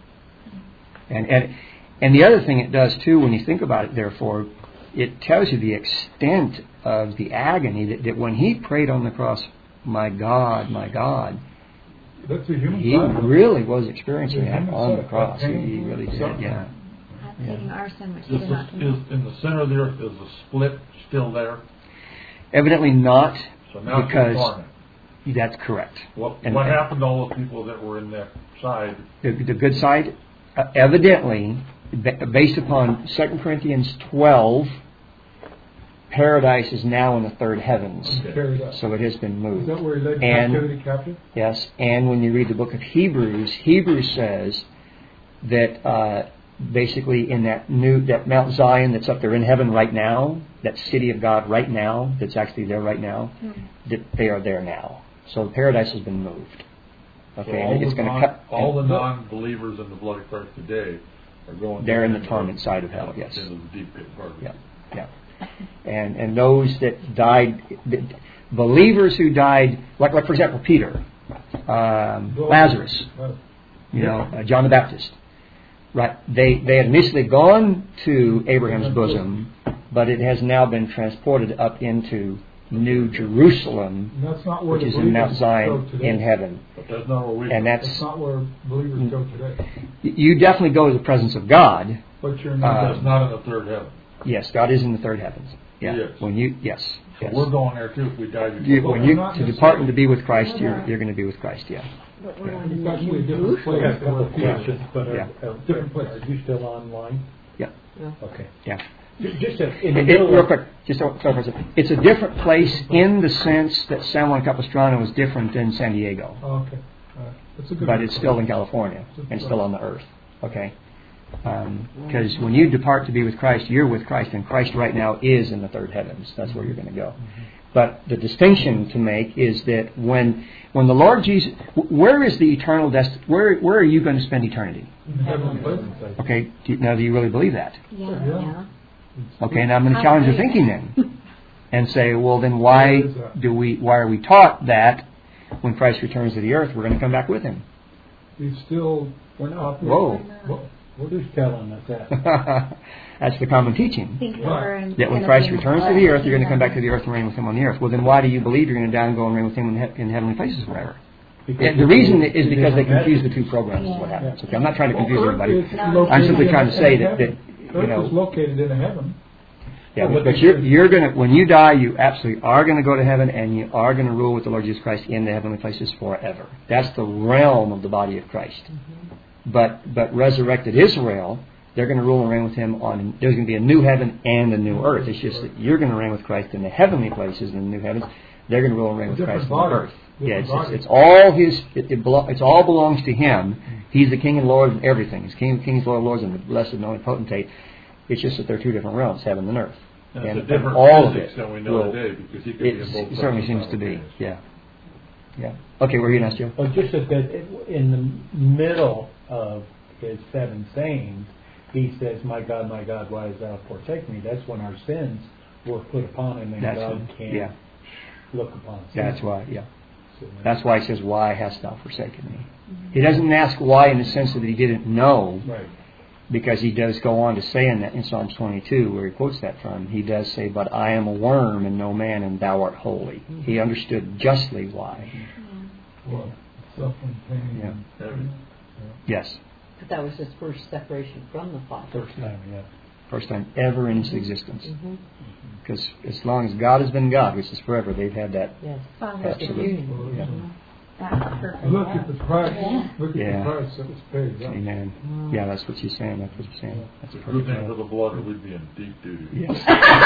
And and and the other thing it does too, when you think about it, therefore, it tells you the extent of the agony that, that when he prayed on the cross, "My God, my God," That's a human he side. really was experiencing Yeah, that human on the side, cross. He, that pain, he really did. suffering. Yeah. I've taken our sin, which He Is, did the, not is commit. in the center of the earth is the split still there? Evidently not. So now Because- it's torment. That's correct. What, and- what happened to all the people that were in that side? The, the good side, uh, evidently, ba- based upon Second Corinthians twelve, paradise is now in the third heavens. Carried up. So it has been Is moved. that where He led And- captivity captive? Yes, and when you read the book of Hebrews, Hebrews says that uh, basically in that new that Mount Zion that's up there in heaven right now, that city of God right now, that's actually there right now, that they are there now. So paradise has been moved. Okay, So and all it's the going to non, cut. all the non-believers in the blood of Christ today are going. They're in down the torment side of hell, yes. Into the deep pit part. Yeah, yeah. And and those that died, that, believers who died, like like for example Peter, um, Lazarus, Right. you know, uh, John the Baptist, right? They they had initially gone to Abraham's bosom, but it has now been transported up into New Jerusalem, And that's not where which the is in Mount believers Zion go today. in heaven. But that's not where we And go. that's That's not where believers go today. you definitely go to the presence of God. But you're Uh, not. That's not in the third heaven. Yes, God is in the third heavens. Yeah, Yes. when you yes, So yes. we're going there too if we die before. You, when you Not to depart necessarily. and to be with Christ, you're you're going to be with Christ. Yeah. But we're going to It's the actually a New different We place. have a couple where of Peter- questions, but are, Yeah. are, Different place. are you still online? Yeah. Okay. Yeah. Ju- Just a- in the It, it, middle real of, quick, just so- so for a second. It's a different place in the sense that San Juan Capistrano is different than San Diego, Oh, okay. All right. That's a good but one. it's still in California and still on the earth. Okay. Because when you depart to be with Christ, you're with Christ, and Christ right now is in the third heavens. That's where you're going to go. But the distinction to make is that when when the Lord Jesus, where is the eternal dest? Where where are you going to spend eternity? In heavenly places. Okay. Do you, now, do you really believe that? Yeah, Yeah. yeah. Okay. Now I'm going to I challenge your believe thinking then, and say, well, then why Where is that? do we? Why are we taught that when Christ returns to the earth, we're going to come back with Him? He's still. we're not. Whoa. Well, we're just telling us that. That's the common teaching. Think that we're in- That when gonna Christ be in returns to the the earth, you're going to kingdom. come back to the earth and reign with Him on the earth. Well, then why do you believe you're going to die and go and reign with Him in, he- in heavenly places forever? Because And the reason it's is a because they different confuse the message. two programs. Is what Yeah. happens. Okay, I'm not trying to confuse Well, Earth everybody. is No. I'm simply located trying to in- say in that, that heaven. you Earth know. is located in heaven. Yeah, Well, but you're you're gonna when you die, you absolutely are gonna go to heaven, and you are gonna rule with the Lord Jesus Christ in the heavenly places forever. That's the realm of the body of Christ. Mm-hmm. But but resurrected Israel, they're going to rule and reign with Him on. There's going to be a new heaven and a new earth. It's just that you're going to reign with Christ in the heavenly places in the new heavens. They're going to rule and reign with Christ in the earth. Yeah, it's, it's, it's all His. It, it, belo- it's all belongs to Him. He's the King and Lord of everything. He's King of Kings, Lord of Lords, and the blessed and only potentate. It's just that they're two different realms, heaven and earth. And, and, it's a different and all of physics it than we know will, today, because He could it, be in both it certainly seems to be. Yeah. Yeah. Okay, where are you next, Joe? Well, just that that in the middle of His seven sayings, He says, "My God, my God, why hast thou forsaken me?" That's when our sins were put upon Him, and That's God it. can't Yeah. look upon sin. That's why, yeah. So, That's why He says, "Why hast thou forsaken me?" He doesn't ask why in the sense that He didn't know, right. because He does go on to say in that in Psalms twenty-two, where He quotes that from, He does say, "But I am a worm and no man, and thou art holy." He understood justly why. Well, suffering, pain. Yeah. Heaven. Yes. But that was His first separation from the Father. First time, yeah. First time ever in His existence. Mm-hmm. Because as long as God has been God, which is forever, they've had that. Yes. Father, Absolutely. communion. Yeah. That's perfect. Look at the price. Look at Yeah. the price that was paid. Yeah. Amen. Yeah, that's what she's saying. That's what she's saying. That's a If perfect. we think of the blood, we'd be in deep doo-doo. Yes.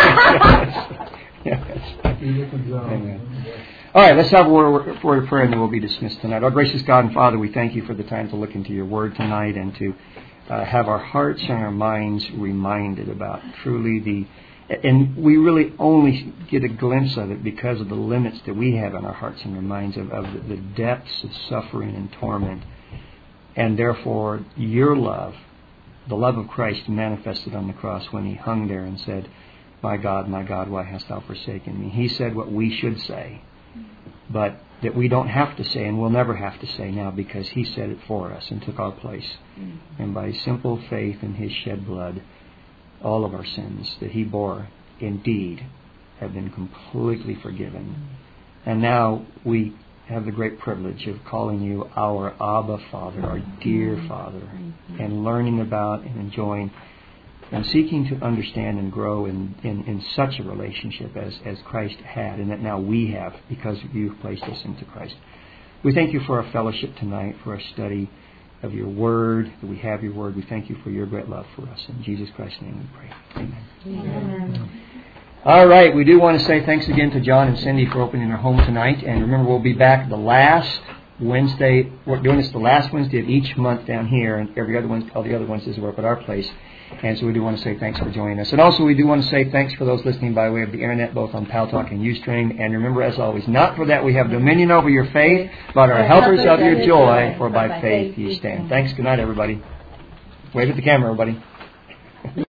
yes. You look at down. Amen. All right, let's have a word, word of prayer, and then we'll be dismissed tonight. Our gracious God and Father, we thank You for the time to look into Your Word tonight and to uh, have our hearts and our minds reminded about truly the. And we really only get a glimpse of it because of the limits that we have in our hearts and our minds of, of the, the depths of suffering and torment. And therefore, Your love, the love of Christ manifested on the cross when He hung there and said, "My God, my God, why hast thou forsaken me?" He said what we should say, but that we don't have to say and we'll never have to say now because He said it for us and took our place. Mm-hmm. And by simple faith in His shed blood, all of our sins that He bore indeed have been completely forgiven. And now we have the great privilege of calling You our Abba Father, our dear Father, mm-hmm. and learning about and enjoying and seeking to understand and grow in, in, in such a relationship as, as Christ had and that now we have because You've placed us into Christ. We thank You for our fellowship tonight, for our study of Your Word, that we have Your Word. We thank You for Your great love for us. In Jesus Christ's name we pray. Amen. Amen. All right, we do want to say thanks again to John and Cindy for opening their home tonight. And remember, we'll be back the last Wednesday. We're doing this the last Wednesday of each month down here, and every other one, all the other Wednesdays we're up at our place. And so we do want to say thanks for joining us. And also we do want to say thanks for those listening by way of the Internet, both on Paltalk and Ustream. And remember, as always, not for that we have dominion over your faith, but are helpers of your joy, for by faith ye stand. Thanks. Good night, everybody. Wave at the camera, everybody.